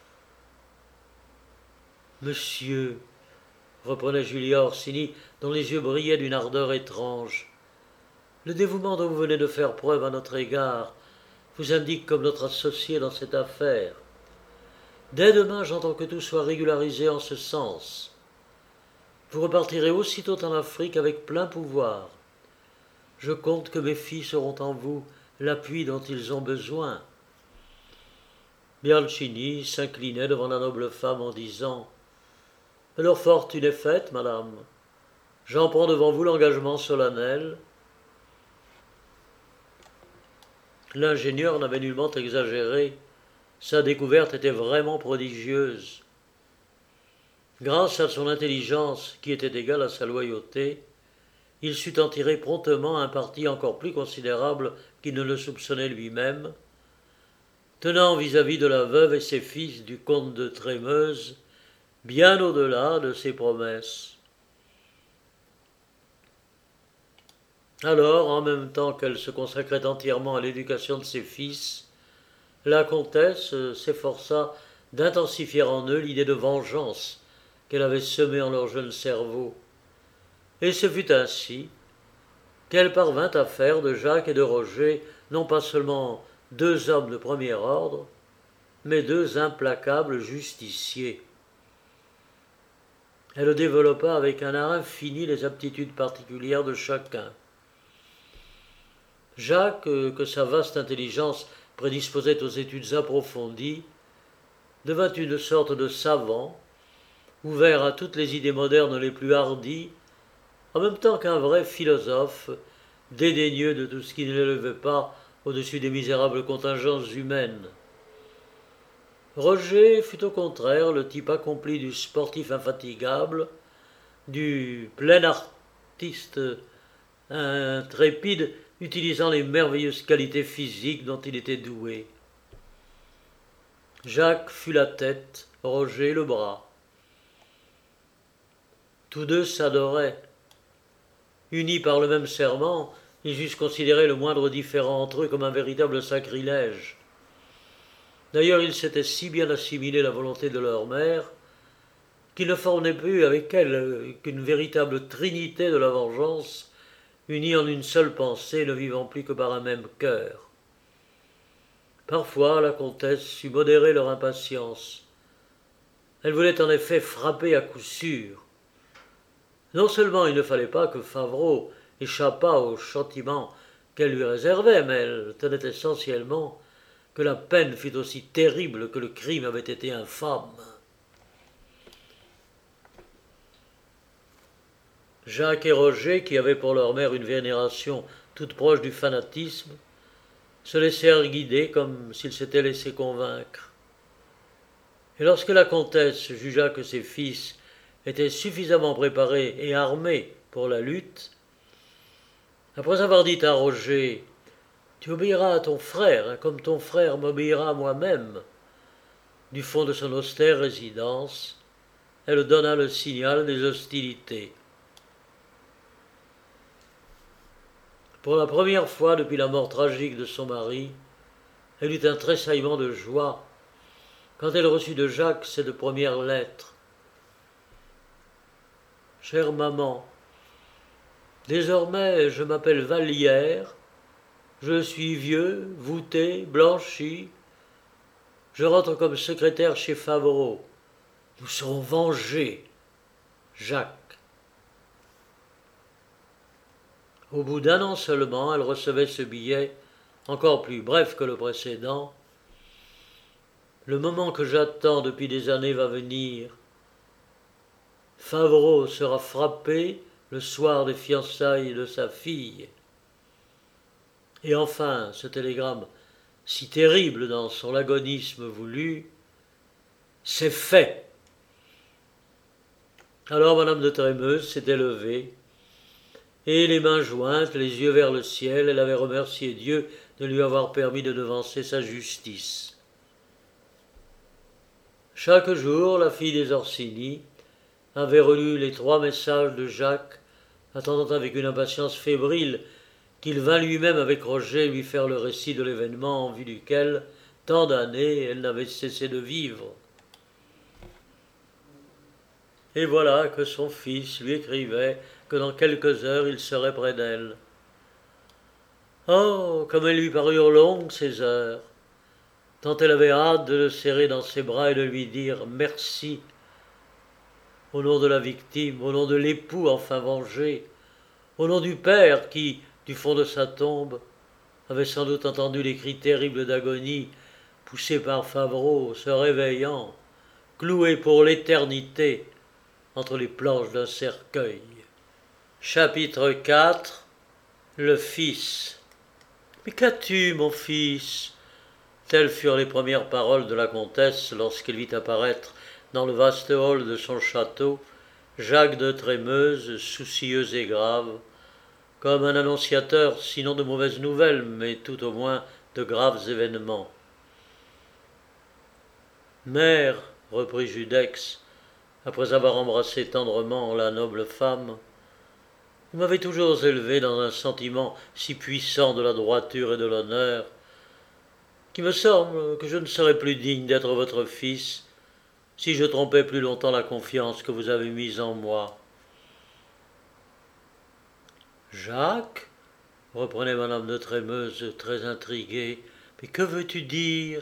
Monsieur, reprenait Julia Orsini, dont les yeux brillaient d'une ardeur étrange, le dévouement dont vous venez de faire preuve à notre égard vous indique comme notre associé dans cette affaire. Dès demain, j'entends que tout soit régularisé en ce sens. Vous repartirez aussitôt en Afrique avec plein pouvoir. Je compte que mes fils auront en vous l'appui dont ils ont besoin. Bianchini s'inclinait devant la noble femme en disant « Leur fortune est faite, madame. J'en prends devant vous l'engagement solennel. » L'ingénieur n'avait nullement exagéré. Sa découverte était vraiment prodigieuse. Grâce à son intelligence, qui était égale à sa loyauté, il sut en tirer promptement un parti encore plus considérable qu'il ne le soupçonnait lui-même, tenant vis-à-vis de la veuve et ses fils du comte de Trémeuse, bien au-delà de ses promesses. Alors, en même temps qu'elle se consacrait entièrement à l'éducation de ses fils, la comtesse s'efforça d'intensifier en eux l'idée de vengeance qu'elle avait semée en leur jeune cerveau. Et ce fut ainsi qu'elle parvint à faire de Jacques et de Roger non pas seulement deux hommes de premier ordre, mais deux implacables justiciers. Elle développa avec un art infini les aptitudes particulières de chacun. Jacques, que sa vaste intelligence prédisposait aux études approfondies, devint une sorte de savant, ouvert à toutes les idées modernes les plus hardies, en même temps qu'un vrai philosophe, dédaigneux de tout ce qui ne l'élevait pas au-dessus des misérables contingences humaines. Roger fut au contraire le type accompli du sportif infatigable, du plein artiste intrépide, utilisant les merveilleuses qualités physiques dont il était doué. Jacques fut la tête, Roger le bras. Tous deux s'adoraient. Unis par le même serment, ils eussent considéré le moindre différend entre eux comme un véritable sacrilège. D'ailleurs, ils s'étaient si bien assimilé la volonté de leur mère qu'ils ne formaient plus avec elle qu'une véritable trinité de la vengeance, unis en une seule pensée, ne vivant plus que par un même cœur. Parfois, la comtesse sut modérer leur impatience. Elle voulait en effet frapper à coup sûr. Non seulement il ne fallait pas que Favreau échappât au châtiment qu'elle lui réservait, mais elle tenait essentiellement que la peine fût aussi terrible que le crime avait été infâme. Jacques et Roger, qui avaient pour leur mère une vénération toute proche du fanatisme, se laissèrent guider comme s'ils s'étaient laissés convaincre. Et lorsque la comtesse jugea que ses fils étaient suffisamment préparés et armés pour la lutte, après avoir dit à Roger « Tu obéiras à ton frère, comme ton frère m'obéira à moi-même », du fond de son austère résidence, elle donna le signal des hostilités. Pour la première fois depuis la mort tragique de son mari, elle eut un tressaillement de joie quand elle reçut de Jacques cette première lettre. « Chère maman, désormais je m'appelle Vallière, je suis vieux, voûté, blanchi, je rentre comme secrétaire chez Favreau. Nous serons vengés, Jacques. » Au bout d'un an seulement, elle recevait ce billet, encore plus bref que le précédent. « Le moment que j'attends depuis des années va venir. Favreau sera frappé le soir des fiançailles de sa fille. » Et enfin, ce télégramme, si terrible dans son agonisme voulu, « C'est fait !» Alors madame de Trémeuse s'était levée, et les mains jointes, les yeux vers le ciel, elle avait remercié Dieu de lui avoir permis de devancer sa justice. Chaque jour, la fille des Orsini avait relu les trois messages de Jacques attendant avec une impatience fébrile qu'il vint lui-même avec Roger lui faire le récit de l'événement en vue duquel, tant d'années, elle n'avait cessé de vivre. Et voilà que son fils lui écrivait que dans quelques heures il serait près d'elle. Oh, comme elles lui parurent longues ces heures, tant elle avait hâte de le serrer dans ses bras et de lui dire merci, au nom de la victime, au nom de l'époux enfin vengé, au nom du père qui, du fond de sa tombe, avait sans doute entendu les cris terribles d'agonie poussés par Favreau, se réveillant, cloué pour l'éternité entre les planches d'un cercueil. Chapitre quatre. Le fils. Mais qu'as-tu, mon fils? Telles furent les premières paroles de la comtesse lorsqu'elle vit apparaître dans le vaste hall de son château Jacques de Trémeuse, soucieux et grave, comme un annonciateur sinon de mauvaises nouvelles, mais tout au moins de graves événements. Mère, reprit Judex, après avoir embrassé tendrement la noble femme, vous m'avez toujours élevé dans un sentiment si puissant de la droiture et de l'honneur, qu'il me semble que je ne serais plus digne d'être votre fils si je trompais plus longtemps la confiance que vous avez mise en moi. Jacques, reprenait madame de Trémeuse très intriguée, mais que veux-tu dire?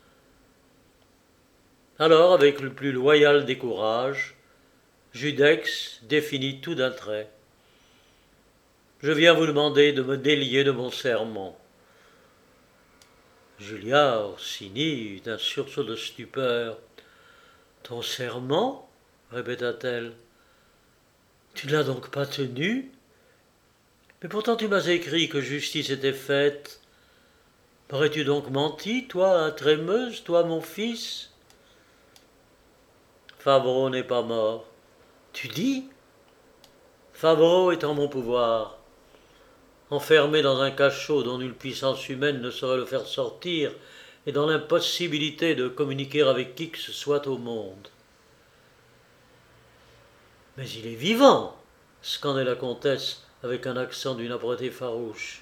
Alors, avec le plus loyal des courages, Judex définit tout d'un trait. Je viens vous demander de me délier de mon serment. Julia Orsini eut un sursaut de stupeur. Ton serment? Répéta-t-elle. Tu ne l'as donc pas tenu? Mais pourtant tu m'as écrit que justice était faite. M'aurais-tu donc menti, toi, Trémeuse, toi, mon fils? Favreau n'est pas mort. Tu dis? Favreau est en mon pouvoir. Enfermé dans un cachot dont nulle puissance humaine ne saurait le faire sortir, et dans l'impossibilité de communiquer avec qui que ce soit au monde. Mais il est vivant, scandait la comtesse avec un accent d'une âpreté farouche.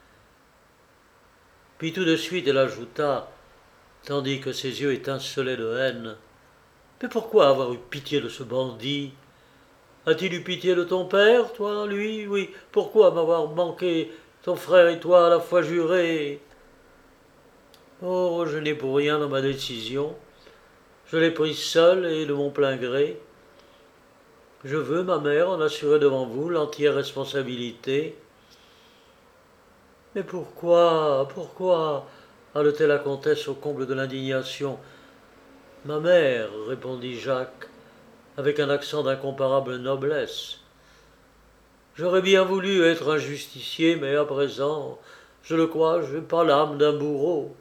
Puis tout de suite elle ajouta, tandis que ses yeux étincelaient de haine, mais pourquoi avoir eu pitié de ce bandit? As-tu eu pitié de ton père, toi, lui? Oui, pourquoi m'avoir manqué, ton frère et toi, à la fois jurés? Oh, je n'ai pour rien dans ma décision. Je l'ai prise seule et de mon plein gré. Je veux, ma mère, en assurer devant vous l'entière responsabilité. Mais pourquoi, pourquoi? haletait la comtesse au comble de l'indignation. Ma mère, répondit Jacques, avec un accent d'incomparable noblesse. J'aurais bien voulu être un justicier, mais à présent, je le crois, je n'ai pas l'âme d'un bourreau.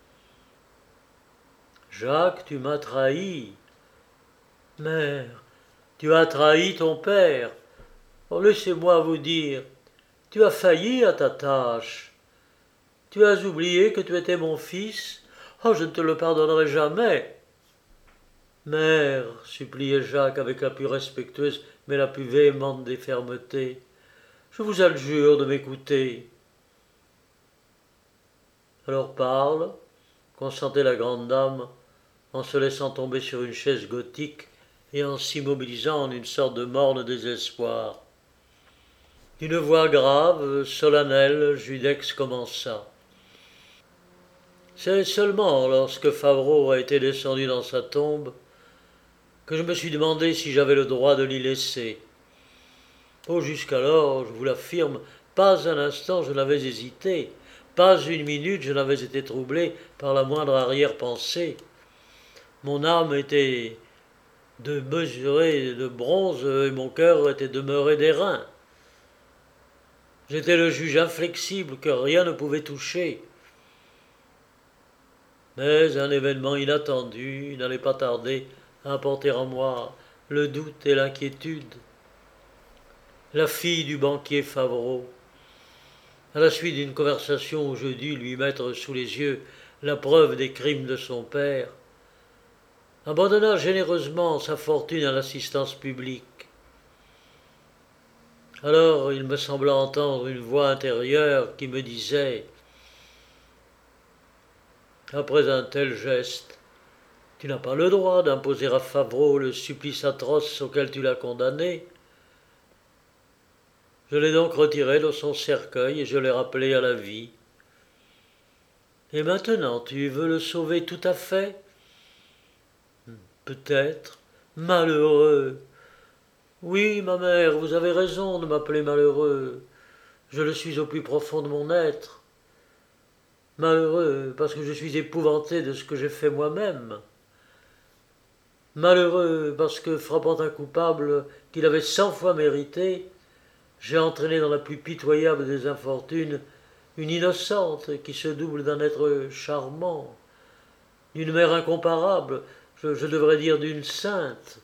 Jacques, tu m'as trahi. Mère, tu as trahi ton père. Oh, laissez-moi vous dire, tu as failli à ta tâche. Tu as oublié que tu étais mon fils. Oh, je ne te le pardonnerai jamais. Mère, suppliait Jacques avec la plus respectueuse mais la plus véhémente des fermetés, je vous adjure de m'écouter. Alors parle, consentait la grande dame, en se laissant tomber sur une chaise gothique et en s'immobilisant en une sorte de morne désespoir. D'une voix grave, solennelle, Judex commença. C'est seulement lorsque Favreau a été descendu dans sa tombe que je me suis demandé si j'avais le droit de l'y laisser. Oh, jusqu'alors, je vous l'affirme, pas un instant je n'avais hésité, pas une minute je n'avais été troublé par la moindre arrière-pensée. Mon âme était de mesurée de bronze et mon cœur était demeuré d'airain. J'étais le juge inflexible que rien ne pouvait toucher. Mais un événement inattendu n'allait pas tarder à apporter en moi le doute et l'inquiétude. La fille du banquier Favreau, à la suite d'une conversation où je dus lui mettre sous les yeux la preuve des crimes de son père, abandonna généreusement sa fortune à l'assistance publique. Alors il me sembla entendre une voix intérieure qui me disait « Après un tel geste, tu n'as pas le droit d'imposer à Favreau le supplice atroce auquel tu l'as condamné. » Je l'ai donc retiré de son cercueil et je l'ai rappelé à la vie. Et maintenant, tu veux le sauver tout à fait ? Peut-être. Malheureux. Oui, ma mère, vous avez raison de m'appeler malheureux. Je le suis au plus profond de mon être. Malheureux, parce que je suis épouvanté de ce que j'ai fait moi-même. Malheureux, parce que, frappant un coupable qu'il avait cent fois mérité, j'ai entraîné dans la plus pitoyable des infortunes une innocente qui se double d'un être charmant, d'une mère incomparable, je, je devrais dire d'une sainte.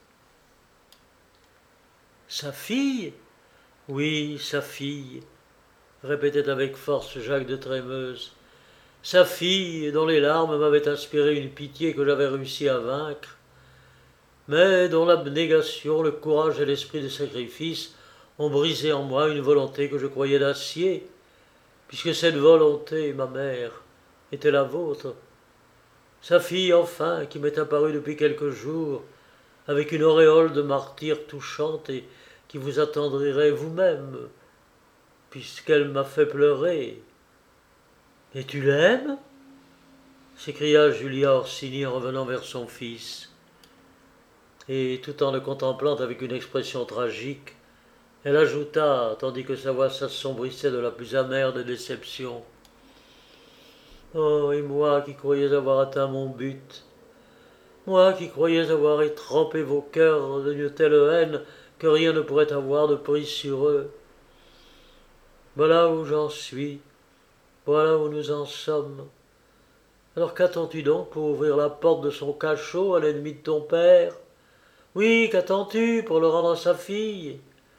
Sa fille ? Oui, sa fille, répétait avec force Jacques de Trémeuse. Sa fille, dont les larmes m'avaient inspiré une pitié que j'avais réussi à vaincre, mais dont l'abnégation, le courage et l'esprit de sacrifice ont brisé en moi une volonté que je croyais d'acier, puisque cette volonté, ma mère, était la vôtre. Sa fille, enfin, qui m'est apparue depuis quelques jours, avec une auréole de martyr touchante et qui vous attendrirait vous-même, puisqu'elle m'a fait pleurer. « Et tu l'aimes » s'écria Julia Orsini en revenant vers son fils. Et tout en le contemplant avec une expression tragique, elle ajouta, tandis que sa voix s'assombrissait de la plus amère des déceptions. « Oh, et moi qui croyais avoir atteint mon but, moi qui croyais avoir étrempé vos cœurs d'une telle haine que rien ne pourrait avoir de prise sur eux. Voilà où j'en suis, voilà où nous en sommes. Alors qu'attends-tu donc pour ouvrir la porte de son cachot à l'ennemi de ton père ? Oui, qu'attends-tu pour le rendre à sa fille ?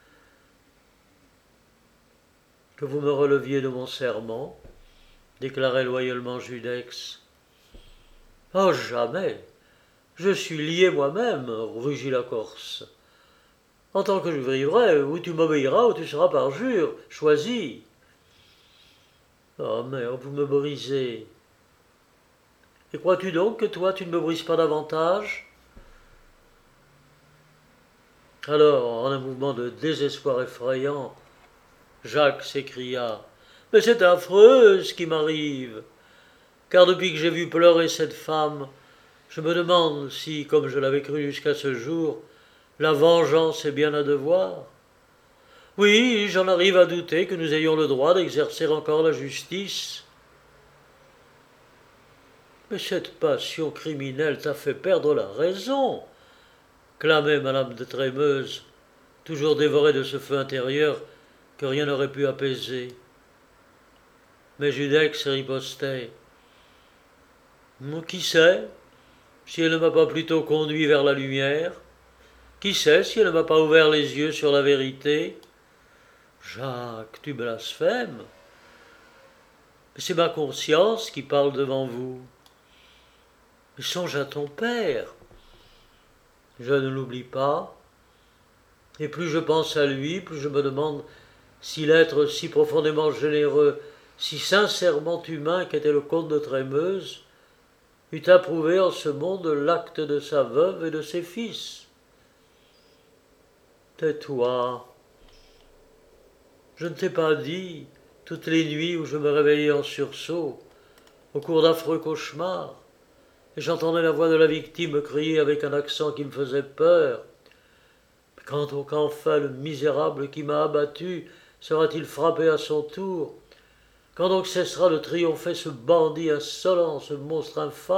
Que vous me releviez de mon serment, déclarait loyalement Judex. Oh, jamais. Je suis lié moi-même, rugit la Corse. En tant que je vivrai, ou tu m'obéiras, ou tu seras par jure. Choisis. Oh, mère, vous me brisez. Et crois-tu donc que toi, tu ne me brises pas davantage ? Alors, en un mouvement de désespoir effrayant, Jacques s'écria « Mais c'est affreux ce qui m'arrive, car depuis que j'ai vu pleurer cette femme, je me demande si, comme je l'avais cru jusqu'à ce jour, la vengeance est bien un devoir. Oui, j'en arrive à douter que nous ayons le droit d'exercer encore la justice. Mais cette passion criminelle t'a fait perdre la raison, clamait madame de Trémeuse, toujours dévorée de ce feu intérieur que rien n'aurait pu apaiser. Mais Judex ripostait. Qui sait si elle ne m'a pas plutôt conduit vers la lumière ? Qui sait si elle ne m'a pas ouvert les yeux sur la vérité ? Jacques, tu blasphèmes. Mais c'est ma conscience qui parle devant vous. Mais songe à ton père. Je ne l'oublie pas. Et plus je pense à lui, plus je me demande si l'être si profondément généreux, si sincèrement humain qu'était le comte de Trémeuse, eût approuvé en ce monde l'acte de sa veuve et de ses fils. Tais-toi. Je ne t'ai pas dit, toutes les nuits où je me réveillais en sursaut, au cours d'affreux cauchemars, et j'entendais la voix de la victime crier avec un accent qui me faisait peur. Quand donc enfin le misérable qui m'a abattu sera-t-il frappé à son tour ? Quand donc cessera de triompher ce bandit insolent, ce monstre infâme ?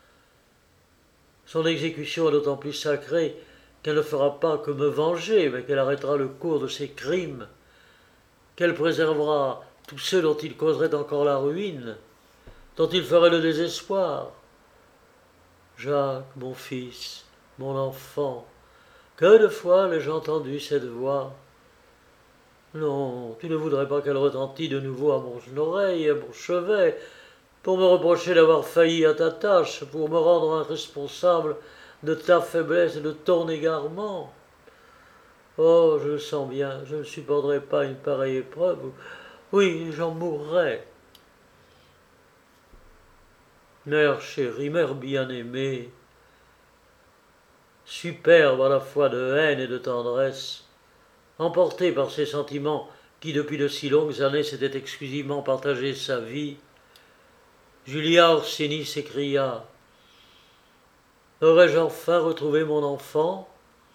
Son exécution est d'autant plus sacrée qu'elle ne fera pas que me venger, mais qu'elle arrêtera le cours de ses crimes, qu'elle préservera tous ceux dont il causerait encore la ruine, dont il ferait le désespoir. Jacques, mon fils, mon enfant, que de fois l'ai-je entendu cette voix ? Non, tu ne voudrais pas qu'elle retentît de nouveau à mon oreille, à mon chevet, pour me reprocher d'avoir failli à ta tâche, pour me rendre responsable de ta faiblesse et de ton égarement. Oh, je le sens bien, je ne supporterai pas une pareille épreuve. Oui, j'en mourrais. Mère chérie, mère bien-aimée, superbe à la fois de haine et de tendresse, emportée par ces sentiments qui depuis de si longues années s'étaient exclusivement partagé sa vie, Julia Orsini s'écria: aurais-je enfin retrouvé mon enfant?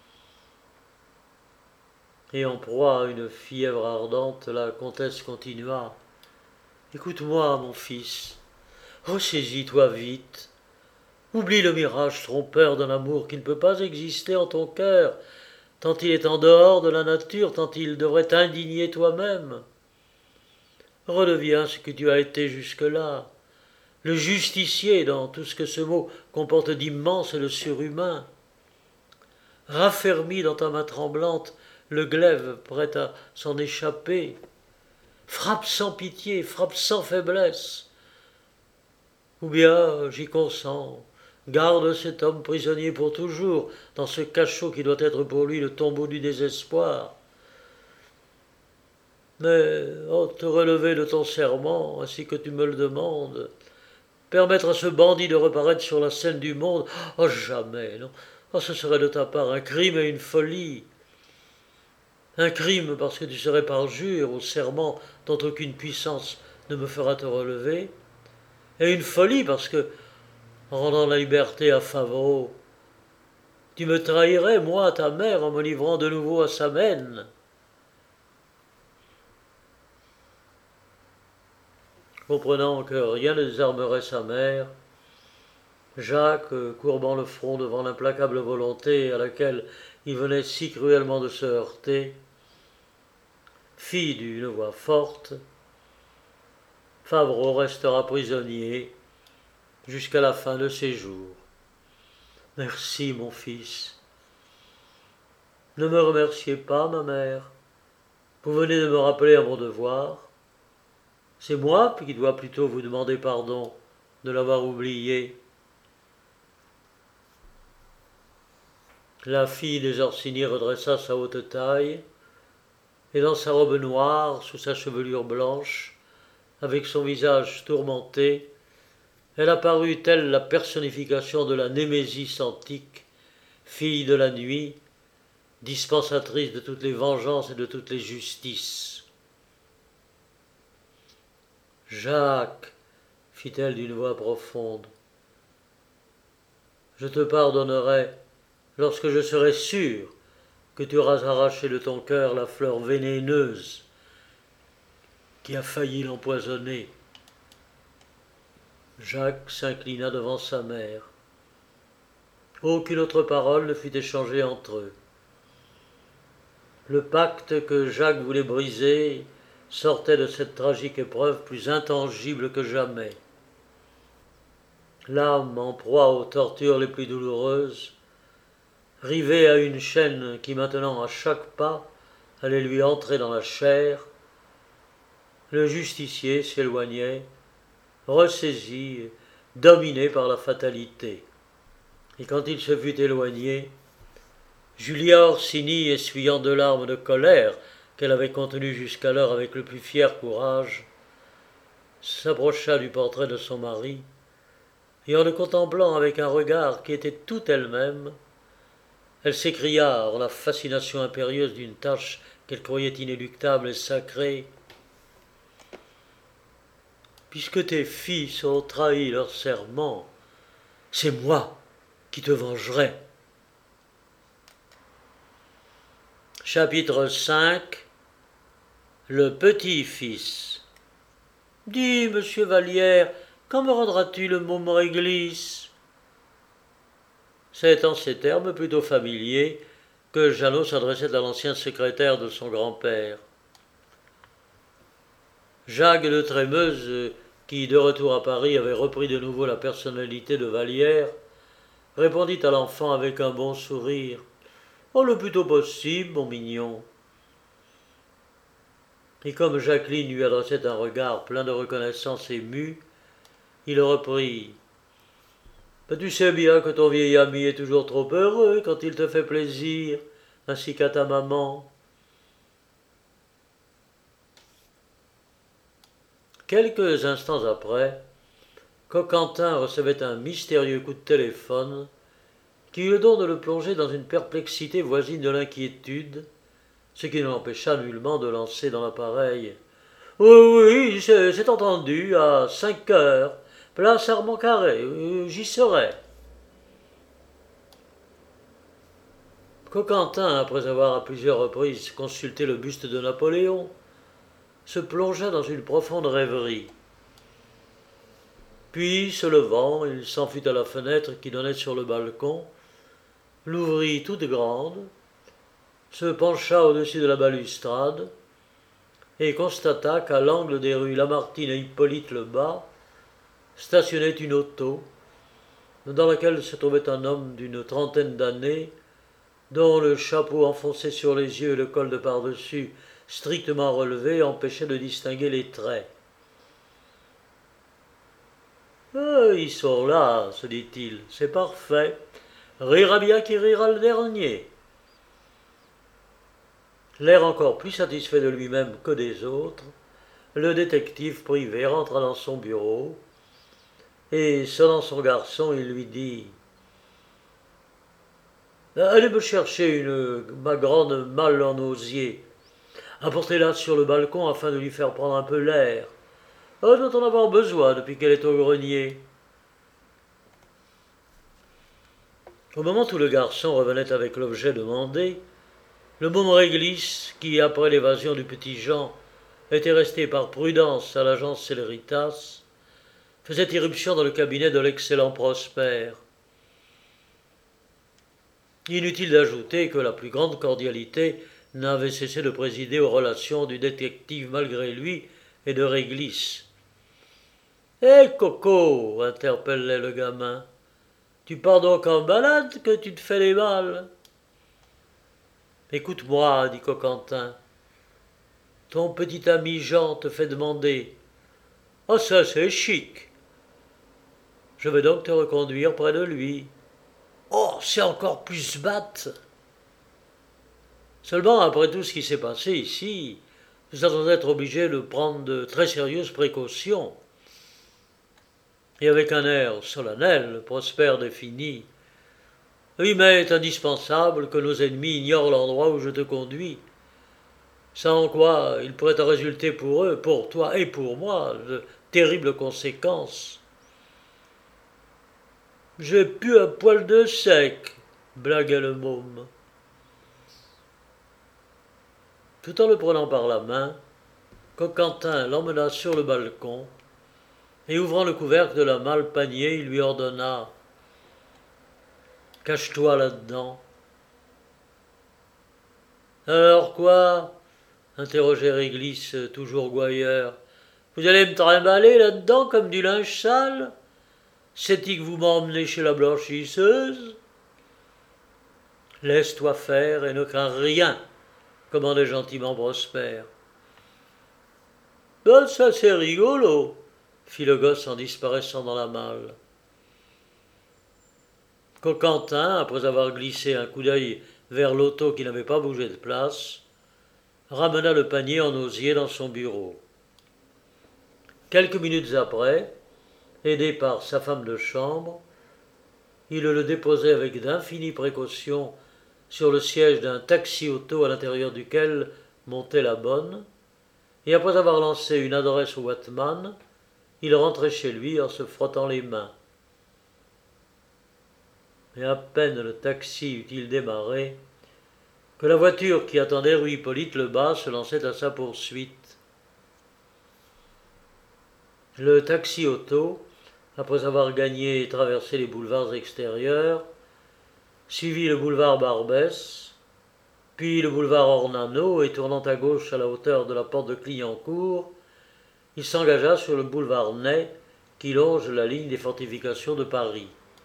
Et en proie à une fièvre ardente, la comtesse continua: écoute-moi, mon fils, ressaisis-toi vite. Oublie le mirage trompeur d'un amour qui ne peut pas exister en ton cœur, tant il est en dehors de la nature, tant il devrait t'indigner toi-même. Redeviens ce que tu as été jusque-là, le justicier dans tout ce que ce mot comporte d'immense et de surhumain. Raffermis dans ta main tremblante le glaive prêt à s'en échapper. Frappe sans pitié, frappe sans faiblesse. Ou bien, j'y consens, garde cet homme prisonnier pour toujours, dans ce cachot qui doit être pour lui le tombeau du désespoir. Mais, oh, te relever de ton serment, ainsi que tu me le demandes, permettre à ce bandit de reparaître sur la scène du monde, oh, jamais, non. Oh, ce serait de ta part un crime et une folie. Un crime parce que tu serais parjure au serment dont aucune puissance ne me fera te relever, et une folie parce que, en rendant la liberté à Favreau, tu me trahirais, moi, ta mère, en me livrant de nouveau à sa mène. Comprenant que rien ne désarmerait sa mère, Jacques, courbant le front devant l'implacable volonté à laquelle il venait si cruellement de se heurter, fit d'une voix forte: Favreau restera prisonnier jusqu'à la fin de ses jours. Merci, mon fils. Ne me remerciez pas, ma mère. Vous venez de me rappeler à mon devoir. C'est moi qui dois plutôt vous demander pardon de l'avoir oublié. La fille des Orsini redressa sa haute taille, et dans sa robe noire, sous sa chevelure blanche, avec son visage tourmenté, elle apparut telle la personnification de la Némésis antique, fille de la nuit, dispensatrice de toutes les vengeances et de toutes les justices. Jacques, fit-elle d'une voix profonde, je te pardonnerai lorsque je serai sûr que tu auras arraché de ton cœur la fleur vénéneuse qui a failli l'empoisonner. Jacques s'inclina devant sa mère. Aucune autre parole ne fut échangée entre eux. Le pacte que Jacques voulait briser sortait de cette tragique épreuve plus intangible que jamais. L'âme en proie aux tortures les plus douloureuses, rivée à une chaîne qui maintenant à chaque pas allait lui entrer dans la chair, le justicier s'éloignait, ressaisi, dominé par la fatalité. Et quand il se fut éloigné, Julia Orsini, essuyant deux larmes de colère qu'elle avait contenues jusqu'alors avec le plus fier courage, s'approcha du portrait de son mari, et en le contemplant avec un regard qui était tout elle-même, elle s'écria en la fascination impérieuse d'une tâche qu'elle croyait inéluctable et sacrée: puisque tes fils ont trahi leur serment, c'est moi qui te vengerai. Chapitre cinq. Le petit-fils. Dis, monsieur Vallière, quand me rendras-tu le mot réglisse? C'est en ces termes plutôt familiers que Jeannot s'adressait à l'ancien secrétaire de son grand-père. Jacques de Trémeuse, qui de retour à Paris avait repris de nouveau la personnalité de Vallière, répondit à l'enfant avec un bon sourire: Oh, le plus tôt possible, mon mignon. Et comme Jacqueline lui adressait un regard plein de reconnaissance émue, il reprit: Mais tu sais bien que ton vieil ami est toujours trop heureux quand il te fait plaisir, ainsi qu'à ta maman. Quelques instants après, Coquentin recevait un mystérieux coup de téléphone qui eut le don de le plonger dans une perplexité voisine de l'inquiétude, ce qui ne l'empêcha nullement de lancer dans l'appareil. Oui, oui, c'est entendu, à cinq heures, place Armand Carré, j'y serai. Coquentin, après avoir à plusieurs reprises consulté le buste de Napoléon, se plongea dans une profonde rêverie. Puis, se levant, il s'enfuit à la fenêtre qui donnait sur le balcon, l'ouvrit toute grande, se pencha au-dessus de la balustrade et constata qu'à l'angle des rues Lamartine et Hippolyte-le-Bas stationnait une auto dans laquelle se trouvait un homme d'une trentaine d'années dont le chapeau enfoncé sur les yeux et le col de par-dessus strictement relevé empêchaient de distinguer les traits. Ah, ils sont là, se dit-il, c'est parfait. Rira bien qui rira le dernier. L'air encore plus satisfait de lui-même que des autres, le détective privé rentra dans son bureau et, sonnant son garçon, il lui dit « Allez me chercher une, ma grande malle en osier. Apportez-la sur le balcon afin de lui faire prendre un peu l'air. Elle doit en avoir besoin depuis qu'elle est au grenier. » Au moment où le garçon revenait avec l'objet demandé, le môme Réglisse, qui, après l'évasion du petit Jean, était resté par prudence à l'agence Céléritas, faisait irruption dans le cabinet de l'excellent Prosper. Inutile d'ajouter que la plus grande cordialité n'avait cessé de présider aux relations du détective malgré lui et de Réglisse. « Hé, Coco !» interpellait le gamin. « Tu pars donc en balade que tu te fais les malles ?» « Écoute-moi, dit Coquentin, ton petit ami Jean te fait demander. Ah, ça c'est chic. Je vais donc te reconduire près de lui. Oh, c'est encore plus batte. Seulement, après tout ce qui s'est passé ici, nous allons être obligés de prendre de très sérieuses précautions. » Et avec un air solennel, Prosper définit. Il m'est indispensable que nos ennemis ignorent l'endroit où je te conduis, sans quoi il pourrait en résulter pour eux, pour toi et pour moi, de terribles conséquences. « J'ai pu un poil de sec, » blaguait le môme. Tout en le prenant par la main, Coquentin l'emmena sur le balcon, et ouvrant le couvercle de la malle panier, il lui ordonna « Cache-toi là-dedans. » « Alors quoi ?» interrogeait Réglisse, toujours gouailleur. « Vous allez me trimballer là-dedans comme du linge sale? C'est-y que vous m'emmenez chez la blanchisseuse ?»« Laisse-toi faire et ne crains rien, » commandait gentiment Prosper. « Ben ça c'est rigolo, » fit le gosse en disparaissant dans la malle. Coquentin, après avoir glissé un coup d'œil vers l'auto qui n'avait pas bougé de place, ramena le panier en osier dans son bureau. Quelques minutes après, aidé par sa femme de chambre, il le déposait avec d'infinies précautions sur le siège d'un taxi-auto à l'intérieur duquel montait la bonne, et après avoir lancé une adresse au Watman, il rentrait chez lui en se frottant les mains. Et à peine le taxi eut-il démarré que la voiture qui attendait rue Hippolyte-le-Bas se lançait à sa poursuite. Le taxi-auto, après avoir gagné et traversé les boulevards extérieurs, suivit le boulevard Barbès, puis le boulevard Ornano, et tournant à gauche à la hauteur de la porte de Clignancourt, il s'engagea sur le boulevard Ney qui longe la ligne des fortifications de Paris.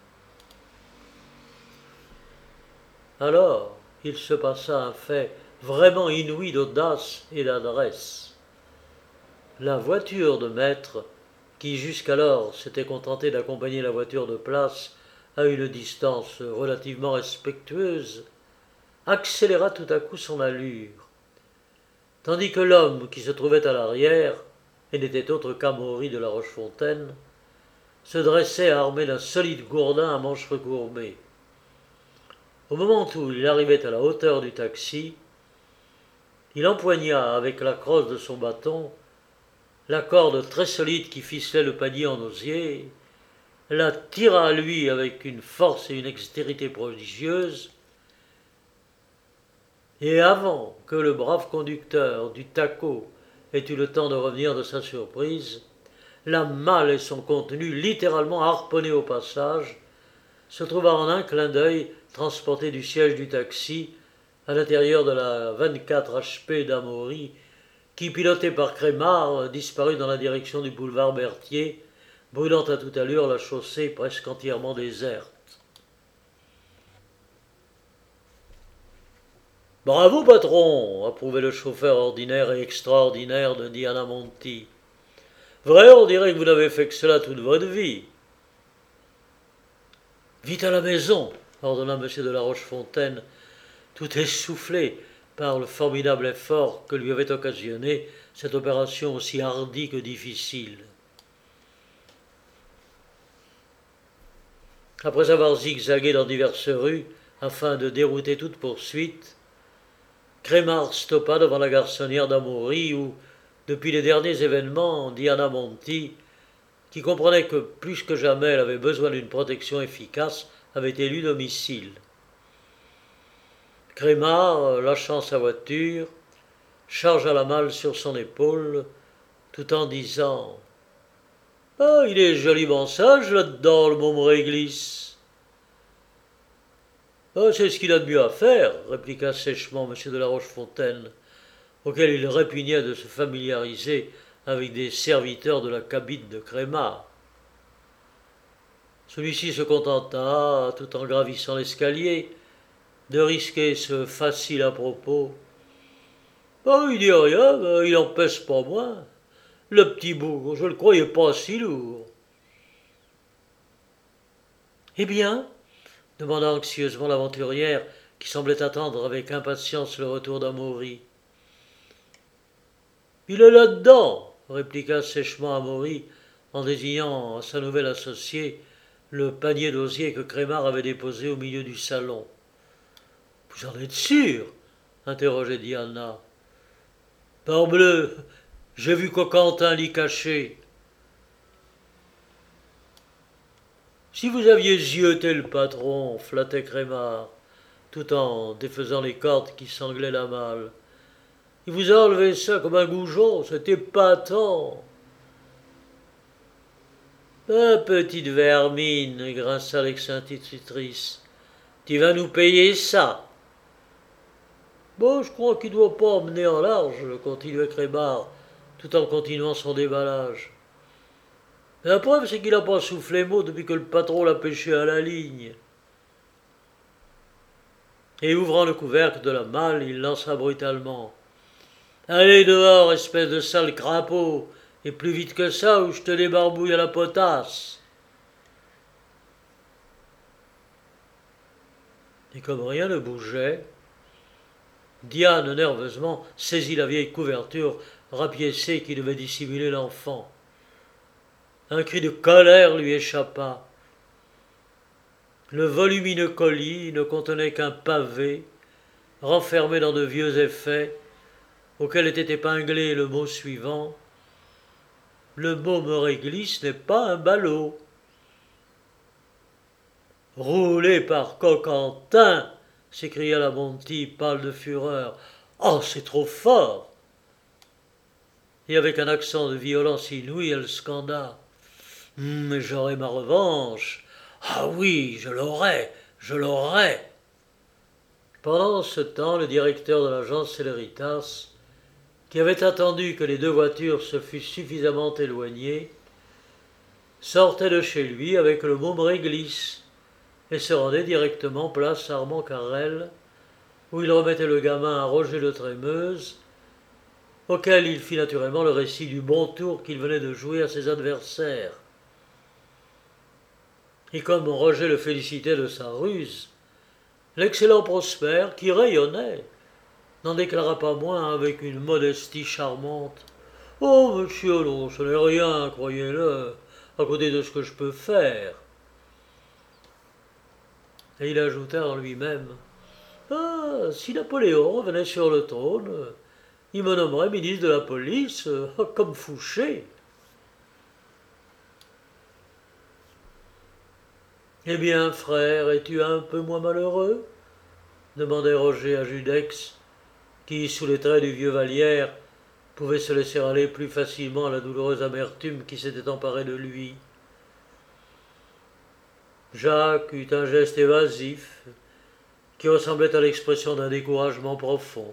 Alors, il se passa un fait vraiment inouï d'audace et d'adresse. La voiture de maître, qui jusqu'alors s'était contentée d'accompagner la voiture de place à une distance relativement respectueuse, accéléra tout à coup son allure, tandis que l'homme qui se trouvait à l'arrière, et n'était autre qu'Amaury de la Rochefontaine, se dressait armé d'un solide gourdin à manches recourbées. Au moment où il arrivait à la hauteur du taxi, il empoigna avec la crosse de son bâton la corde très solide qui ficelait le panier en osier, la tira à lui avec une force et une extérité prodigieuses, et avant que le brave conducteur du Taco ait eu le temps de revenir de sa surprise, la malle et son contenu, littéralement harponnés au passage, se trouva en un clin d'œil transporté du siège du taxi à l'intérieur de la vingt-quatre H P d'Amaury, qui, piloté par Crémard, disparut dans la direction du boulevard Berthier, brûlant à toute allure la chaussée presque entièrement déserte. « Bravo, patron !» approuvait le chauffeur ordinaire et extraordinaire de Diana Monti. « Vrai, on dirait que vous n'avez fait que cela toute votre vie. »« Vite à la maison !» ordonna M. de la Rochefontaine, tout essoufflé par le formidable effort que lui avait occasionné cette opération aussi hardie que difficile. Après avoir zigzagué dans diverses rues afin de dérouter toute poursuite, Crémard stoppa devant la garçonnière d'Amaury où, depuis les derniers événements, Diana Monti, qui comprenait que plus que jamais elle avait besoin d'une protection efficace, avait élu domicile. Crémard, lâchant sa voiture, chargea la malle sur son épaule, tout en disant « Ah, il est joliment sage là-dedans, le môme réglisse. »« Ah, c'est ce qu'il a de mieux à faire, » répliqua sèchement M. de la Rochefontaine, auquel il répugnait de se familiariser avec des serviteurs de la cabine de Crémard. Celui-ci se contenta, tout en gravissant l'escalier, de risquer ce facile à propos. « Ah, il dit rien, il en pèse pas moins. Le petit bougre, je le croyais pas si lourd. »« Eh bien ?» demanda anxieusement l'aventurière, qui semblait attendre avec impatience le retour d'Amaury. « Il est là-dedans, » répliqua sèchement Amaury, en désignant à sa nouvelle associée le panier d'osier que Crémard avait déposé au milieu du salon. « Vous en êtes sûr ?» interrogeait Diana. « Parbleu, j'ai vu Coquentin l'y cacher. »« Si vous aviez zioté le patron, » flattait Crémard, tout en défaisant les cordes qui sanglaient la malle. « Il vous a enlevé ça comme un goujon, c'est épatant. »« Ah, petite vermine, » grinça l'ex-institutrice, « tu vas nous payer ça. » Bon, je crois qu'il ne doit pas emmener en large, continuait Crémard, tout en continuant son déballage. La preuve, c'est qu'il n'a pas soufflé mot depuis que le patron l'a pêché à la ligne. Et ouvrant le couvercle de la malle, il lança brutalement. « Allez dehors, espèce de sale crapaud, et plus vite que ça ou je te débarbouille à la potasse. » Et comme rien ne bougeait, Diane, nerveusement, saisit la vieille couverture rapiécée qui devait dissimuler l'enfant. Un cri de colère lui échappa. Le volumineux colis ne contenait qu'un pavé, renfermé dans de vieux effets, auquel était épinglé le mot suivant. « Le môme réglisse n'est pas un ballot. »« Roulé par Coquentin !» s'écria la Monti, pâle de fureur. « Oh, c'est trop fort !» Et avec un accent de violence inouïe, elle scanda. « Mais j'aurai ma revanche. Ah oui, je l'aurai, je l'aurai !» Pendant ce temps, le directeur de l'agence Céléritas, qui avait attendu que les deux voitures se fussent suffisamment éloignées, sortait de chez lui avec le môme réglisse et se rendait directement place Armand Carrel, où il remettait le gamin à Roger de Trémeuse, auquel il fit naturellement le récit du bon tour qu'il venait de jouer à ses adversaires. Et comme Roger le félicitait de sa ruse, L'excellent Prosper, qui rayonnait, n'en déclara pas moins avec une modestie charmante. Oh, monsieur, non, ce n'est rien, croyez-le, à côté de ce que je peux faire. Et il ajouta en lui-même, ah, si Napoléon revenait sur le trône, il me nommerait ministre de la police, comme Fouché. Eh bien, frère, es-tu un peu moins malheureux demandait Roger à Judex, qui, sous les traits du vieux Vallière, pouvait se laisser aller plus facilement à la douloureuse amertume qui s'était emparée de lui. Jacques eut un geste évasif, qui ressemblait à l'expression d'un découragement profond.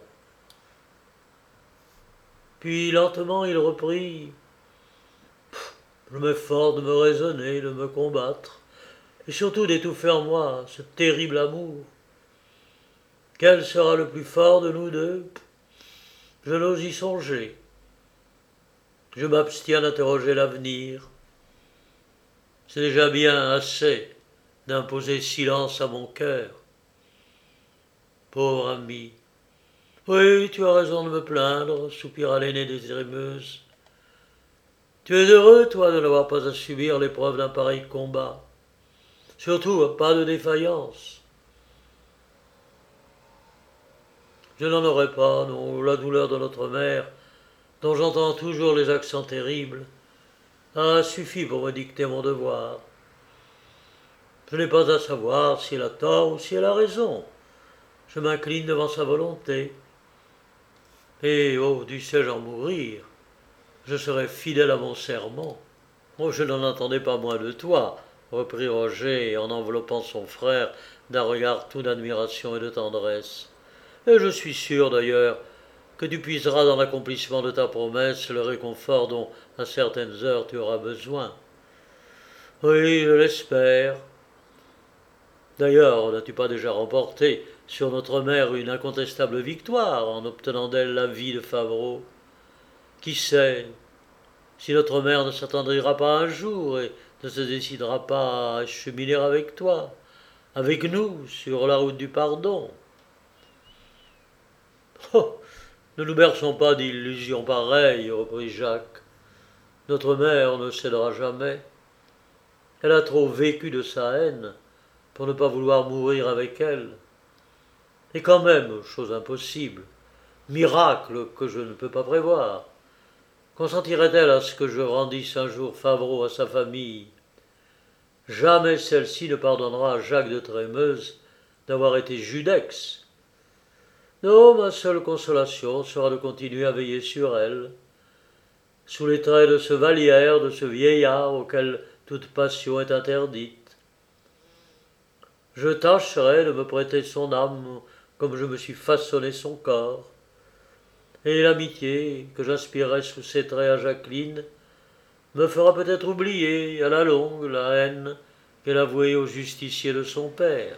Puis, lentement, il reprit « Je m'efforce de me raisonner, de me combattre, et surtout d'étouffer en moi ce terrible amour. Quel sera le plus fort de nous deux? Je n'ose y songer. Je m'abstiens d'interroger l'avenir. C'est déjà bien assez d'imposer silence à mon cœur. Pauvre ami. Oui, tu as raison de me plaindre, soupira l'aînée des Érémeuses. Tu es heureux, toi, de n'avoir pas à subir l'épreuve d'un pareil combat. Surtout, pas de défaillance. Je n'en aurai pas, non, la douleur de notre mère, dont j'entends toujours les accents terribles, a suffi pour me dicter mon devoir. Je n'ai pas à savoir si elle a tort ou si elle a raison. Je m'incline devant sa volonté. Et, oh, dussé-je en mourir, je serai fidèle à mon serment. Oh, je n'en attendais pas moins de toi, reprit Roger en enveloppant son frère d'un regard tout d'admiration et de tendresse. Et je suis sûr, d'ailleurs, que tu puiseras dans l'accomplissement de ta promesse le réconfort dont, à certaines heures, tu auras besoin. Oui, je l'espère. D'ailleurs, n'as-tu pas déjà remporté sur notre mère une incontestable victoire en obtenant d'elle la vie de Favreau? Qui sait si notre mère ne s'attendrira pas un jour et ne se décidera pas à cheminer avec toi, avec nous, sur la route du pardon? Oh, ne nous berçons pas d'illusions pareilles, reprit Jacques. Notre mère ne cédera jamais. Elle a trop vécu de sa haine pour ne pas vouloir mourir avec elle. Et quand même, chose impossible, miracle que je ne peux pas prévoir, consentirait-elle à ce que je rendisse un jour Favreau à sa famille? Jamais celle-ci ne pardonnera à Jacques de Trémeuse d'avoir été Judex. Non, ma seule consolation sera de continuer à veiller sur elle, sous les traits de ce Vallière, de ce vieillard auquel toute passion est interdite. Je tâcherai de me prêter son âme comme je me suis façonné son corps, et l'amitié que j'inspirerai sous ses traits à Jacqueline me fera peut-être oublier à la longue la haine qu'elle a vouée au justicier de son père.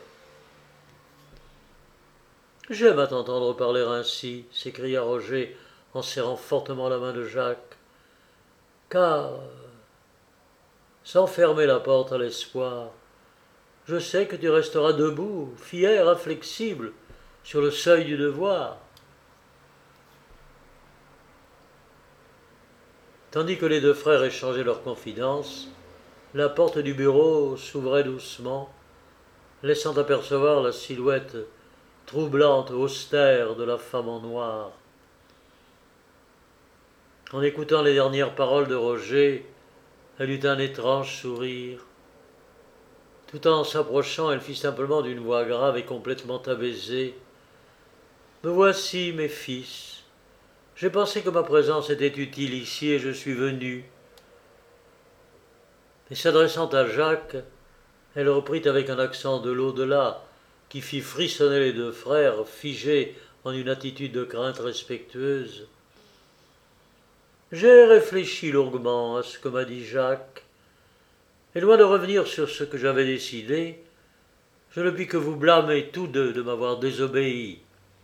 J'aime à t'entendre parler ainsi, s'écria Roger en serrant fortement la main de Jacques, car, sans fermer la porte à l'espoir, je sais que tu resteras debout, fier, inflexible, sur le seuil du devoir. Tandis que les deux frères échangeaient leurs confidences, la porte du bureau s'ouvrait doucement, laissant apercevoir la silhouette troublante, austère de la femme en noir. En écoutant les dernières paroles de Roger, elle eut un étrange sourire. Tout en s'approchant, elle fit simplement d'une voix grave et complètement abaissée. « Me voici, mes fils. J'ai pensé que ma présence était utile ici et je suis venu. » Et s'adressant à Jacques, elle reprit avec un accent de l'au-delà qui fit frissonner les deux frères, figés en une attitude de crainte respectueuse. « J'ai réfléchi longuement à ce que m'a dit Jacques, et loin de revenir sur ce que j'avais décidé, je ne puis que vous blâmer tous deux de m'avoir désobéi. »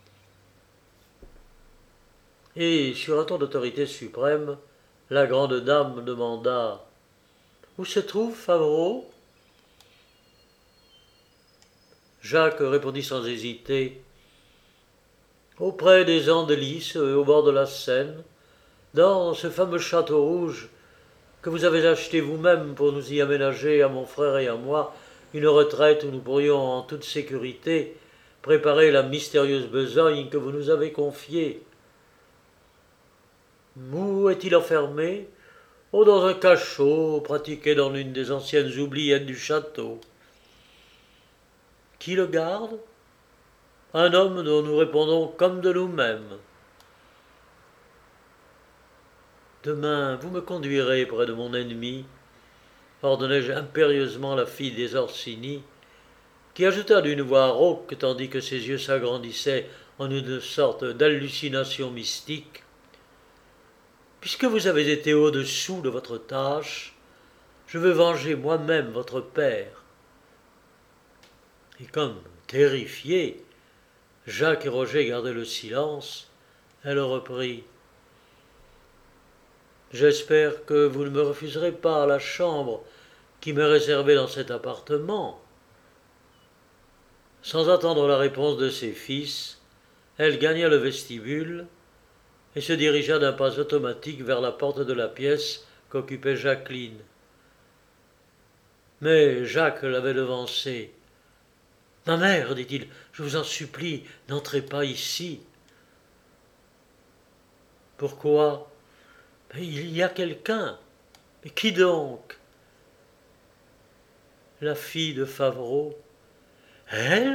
Et, sur un ton d'autorité suprême, la grande dame demanda « Où se trouve Favreau ?» Jacques répondit sans hésiter. Auprès des Andelys, au bord de la Seine, dans ce fameux château rouge que vous avez acheté vous-même pour nous y aménager, à mon frère et à moi, une retraite où nous pourrions en toute sécurité préparer la mystérieuse besogne que vous nous avez confiée. Où est-il enfermé? Oh, dans un cachot pratiqué dans l'une des anciennes oubliettes du château. Qui le garde? Un homme dont nous répondons comme de nous-mêmes. Demain, vous me conduirez près de mon ennemi, ordonnai-je impérieusement à la fille des Orsini, qui ajouta d'une voix rauque tandis que ses yeux s'agrandissaient en une sorte d'hallucination mystique. Puisque vous avez été au-dessous de votre tâche, je veux venger moi-même votre père. Et comme, terrifiés, Jacques et Roger gardaient le silence, elle reprit. J'espère que vous ne me refuserez pas la chambre qui m'est réservée dans cet appartement. Sans attendre la réponse de ses fils, elle gagna le vestibule et se dirigea d'un pas automatique vers la porte de la pièce qu'occupait Jacqueline. Mais Jacques l'avait devancée. « Ma mère, dit-il, je vous en supplie, n'entrez pas ici. »« Pourquoi ? Mais il y a quelqu'un. Mais qui donc ? » ?»« La fille de Favreau. »« Elle ?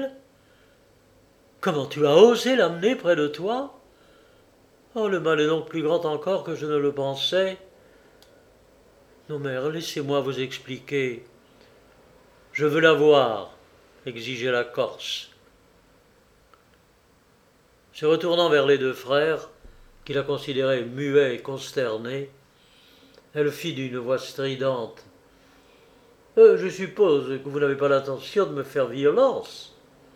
Comment tu as osé l'amener près de toi ? Oh, le mal est donc plus grand encore que je ne le pensais. Non, mère, laissez-moi vous expliquer. Je veux la voir, exigeait la Corse. Se retournant vers les deux frères, qui la considéraient muets et consternés, elle fit d'une voix stridente. Euh, « Je suppose que vous n'avez pas l'intention de me faire violence. »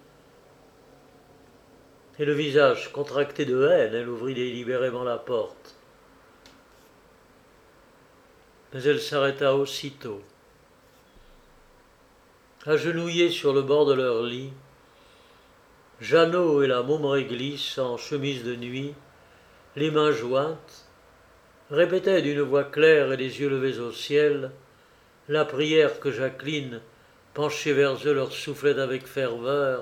Et le visage contracté de haine, elle ouvrit délibérément la porte. Mais elle s'arrêta aussitôt. Agenouillés sur le bord de leur lit, Jeannot et la môme réglisse, en chemise de nuit, les mains jointes, répétaient d'une voix claire et les yeux levés au ciel la prière que Jacqueline, penchée vers eux, leur soufflait avec ferveur.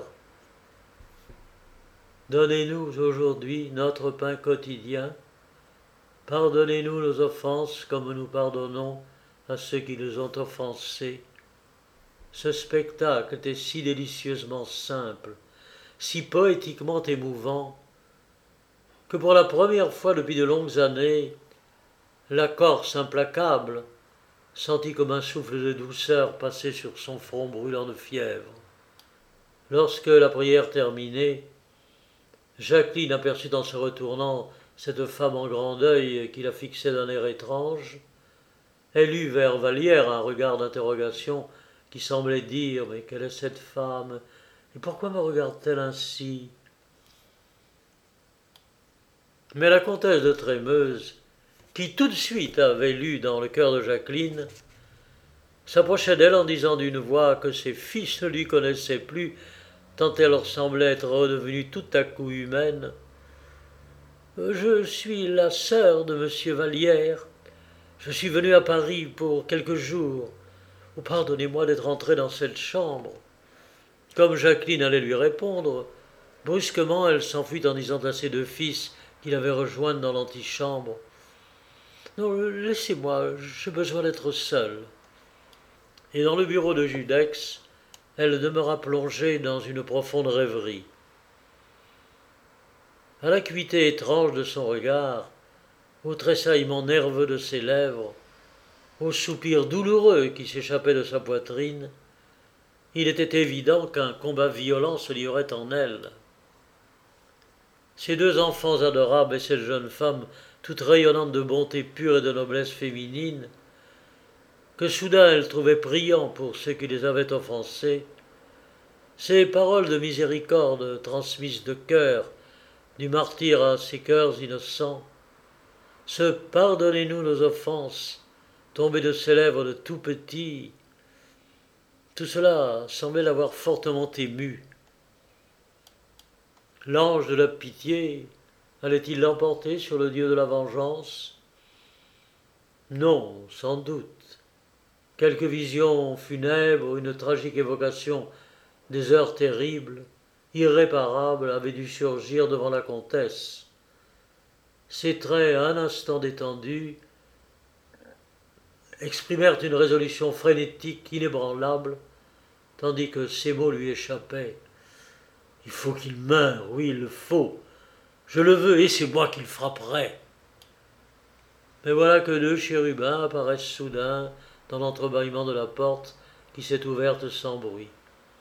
« Donnez-nous aujourd'hui notre pain quotidien. Pardonnez-nous nos offenses comme nous pardonnons à ceux qui nous ont offensés. » Ce spectacle était si délicieusement simple, si poétiquement émouvant, que pour la première fois depuis de longues années, la Corse implacable sentit comme un souffle de douceur passer sur son front brûlant de fièvre. Lorsque la prière terminée, Jacqueline aperçut en se retournant cette femme en grand deuil qui la fixait d'un air étrange. Elle eut vers Vallière un regard d'interrogation qui semblait dire « Mais quelle est cette femme? Et pourquoi me regarde-t-elle ainsi ?» Mais la comtesse de Trémeuse, qui tout de suite avait lu dans le cœur de Jacqueline, s'approcha d'elle en disant d'une voix que ses fils ne lui connaissaient plus, tant elle leur semblait être redevenue tout à coup humaine. « Je suis la sœur de monsieur Vallière. Je suis venue à Paris pour quelques jours. Oh, pardonnez-moi d'être entrée dans cette chambre. » Comme Jacqueline allait lui répondre, brusquement elle s'enfuit en disant à ses deux fils qui l'avaient rejointe dans l'antichambre. « Non, laissez-moi, j'ai besoin d'être seule. » Et dans le bureau de Judex, elle demeura plongée dans une profonde rêverie. À l'acuité étrange de son regard, au tressaillement nerveux de ses lèvres, au soupir douloureux qui s'échappait de sa poitrine, il était évident qu'un combat violent se livrait en elle. Ces deux enfants adorables et cette jeune femme, toute rayonnante de bonté pure et de noblesse féminine, que soudain elle trouvait priant pour ceux qui les avaient offensés, ces paroles de miséricorde transmises de cœur, du martyr à ces cœurs innocents, ce « pardonnez-nous nos offenses » tombé de ses lèvres de tout petit, tout cela semblait l'avoir fortement ému L'ange de la pitié allait-il l'emporter sur le dieu de la vengeance? Non, sans doute. Quelque vision funèbre, une tragique évocation des heures terribles, irréparables, avait dû surgir devant la comtesse. Ses traits, un instant détendus, exprimèrent une résolution frénétique, inébranlable, tandis que ces mots lui échappaient. « Il faut qu'il meure, oui, il le faut. Je le veux, et c'est moi qui le frapperai. » Mais voilà que deux chérubins apparaissent soudain dans l'entrebâillement de la porte qui s'est ouverte sans bruit.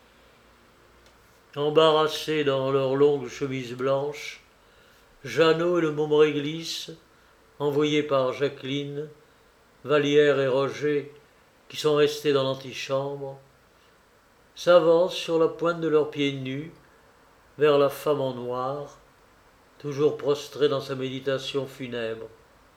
Embarrassés dans leurs longues chemises blanches, Jeannot et le môme Réglisse, envoyés par Jacqueline, Vallière et Roger, qui sont restés dans l'antichambre, s'avancent sur la pointe de leurs pieds nus vers la femme en noir, toujours prostrée dans sa méditation funèbre.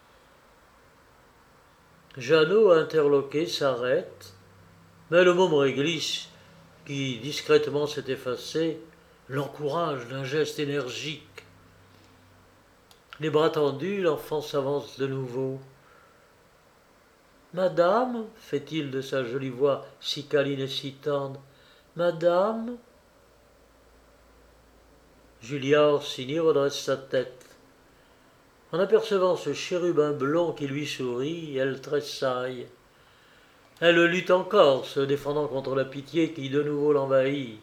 Jeannot, interloqué, s'arrête, mais le môme Réglisse, qui discrètement s'est effacé, l'encourage d'un geste énergique. Les bras tendus, l'enfant s'avance de nouveau. « Madame, fait-il de sa jolie voix si câline et si tendre, Madame ?» Julia Orsini redresse sa tête. En apercevant ce chérubin blond qui lui sourit, elle tressaille. Elle lutte encore, se défendant contre la pitié qui de nouveau l'envahit.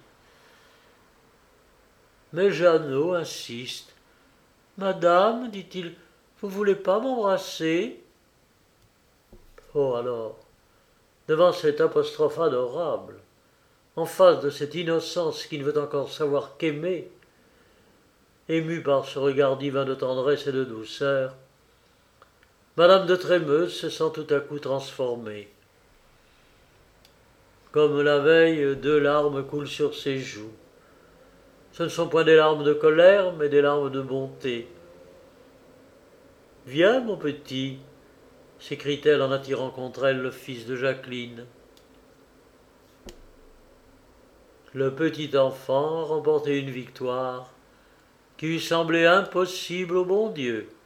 Mais Jeannot insiste. « Madame, dit-il, vous voulez pas m'embrasser ?» Oh alors, devant cette apostrophe adorable, en face de cette innocence qui ne veut encore savoir qu'aimer, émue par ce regard divin de tendresse et de douceur, Madame de Trémeuse se sent tout à coup transformée. Comme la veille, deux larmes coulent sur ses joues. Ce ne sont point des larmes de colère, mais des larmes de bonté. « Viens, mon petit » s'écrie-t-elle en attirant contre elle le fils de Jacqueline. Le petit enfant a remporté une victoire qui eût semblé impossible au bon Dieu.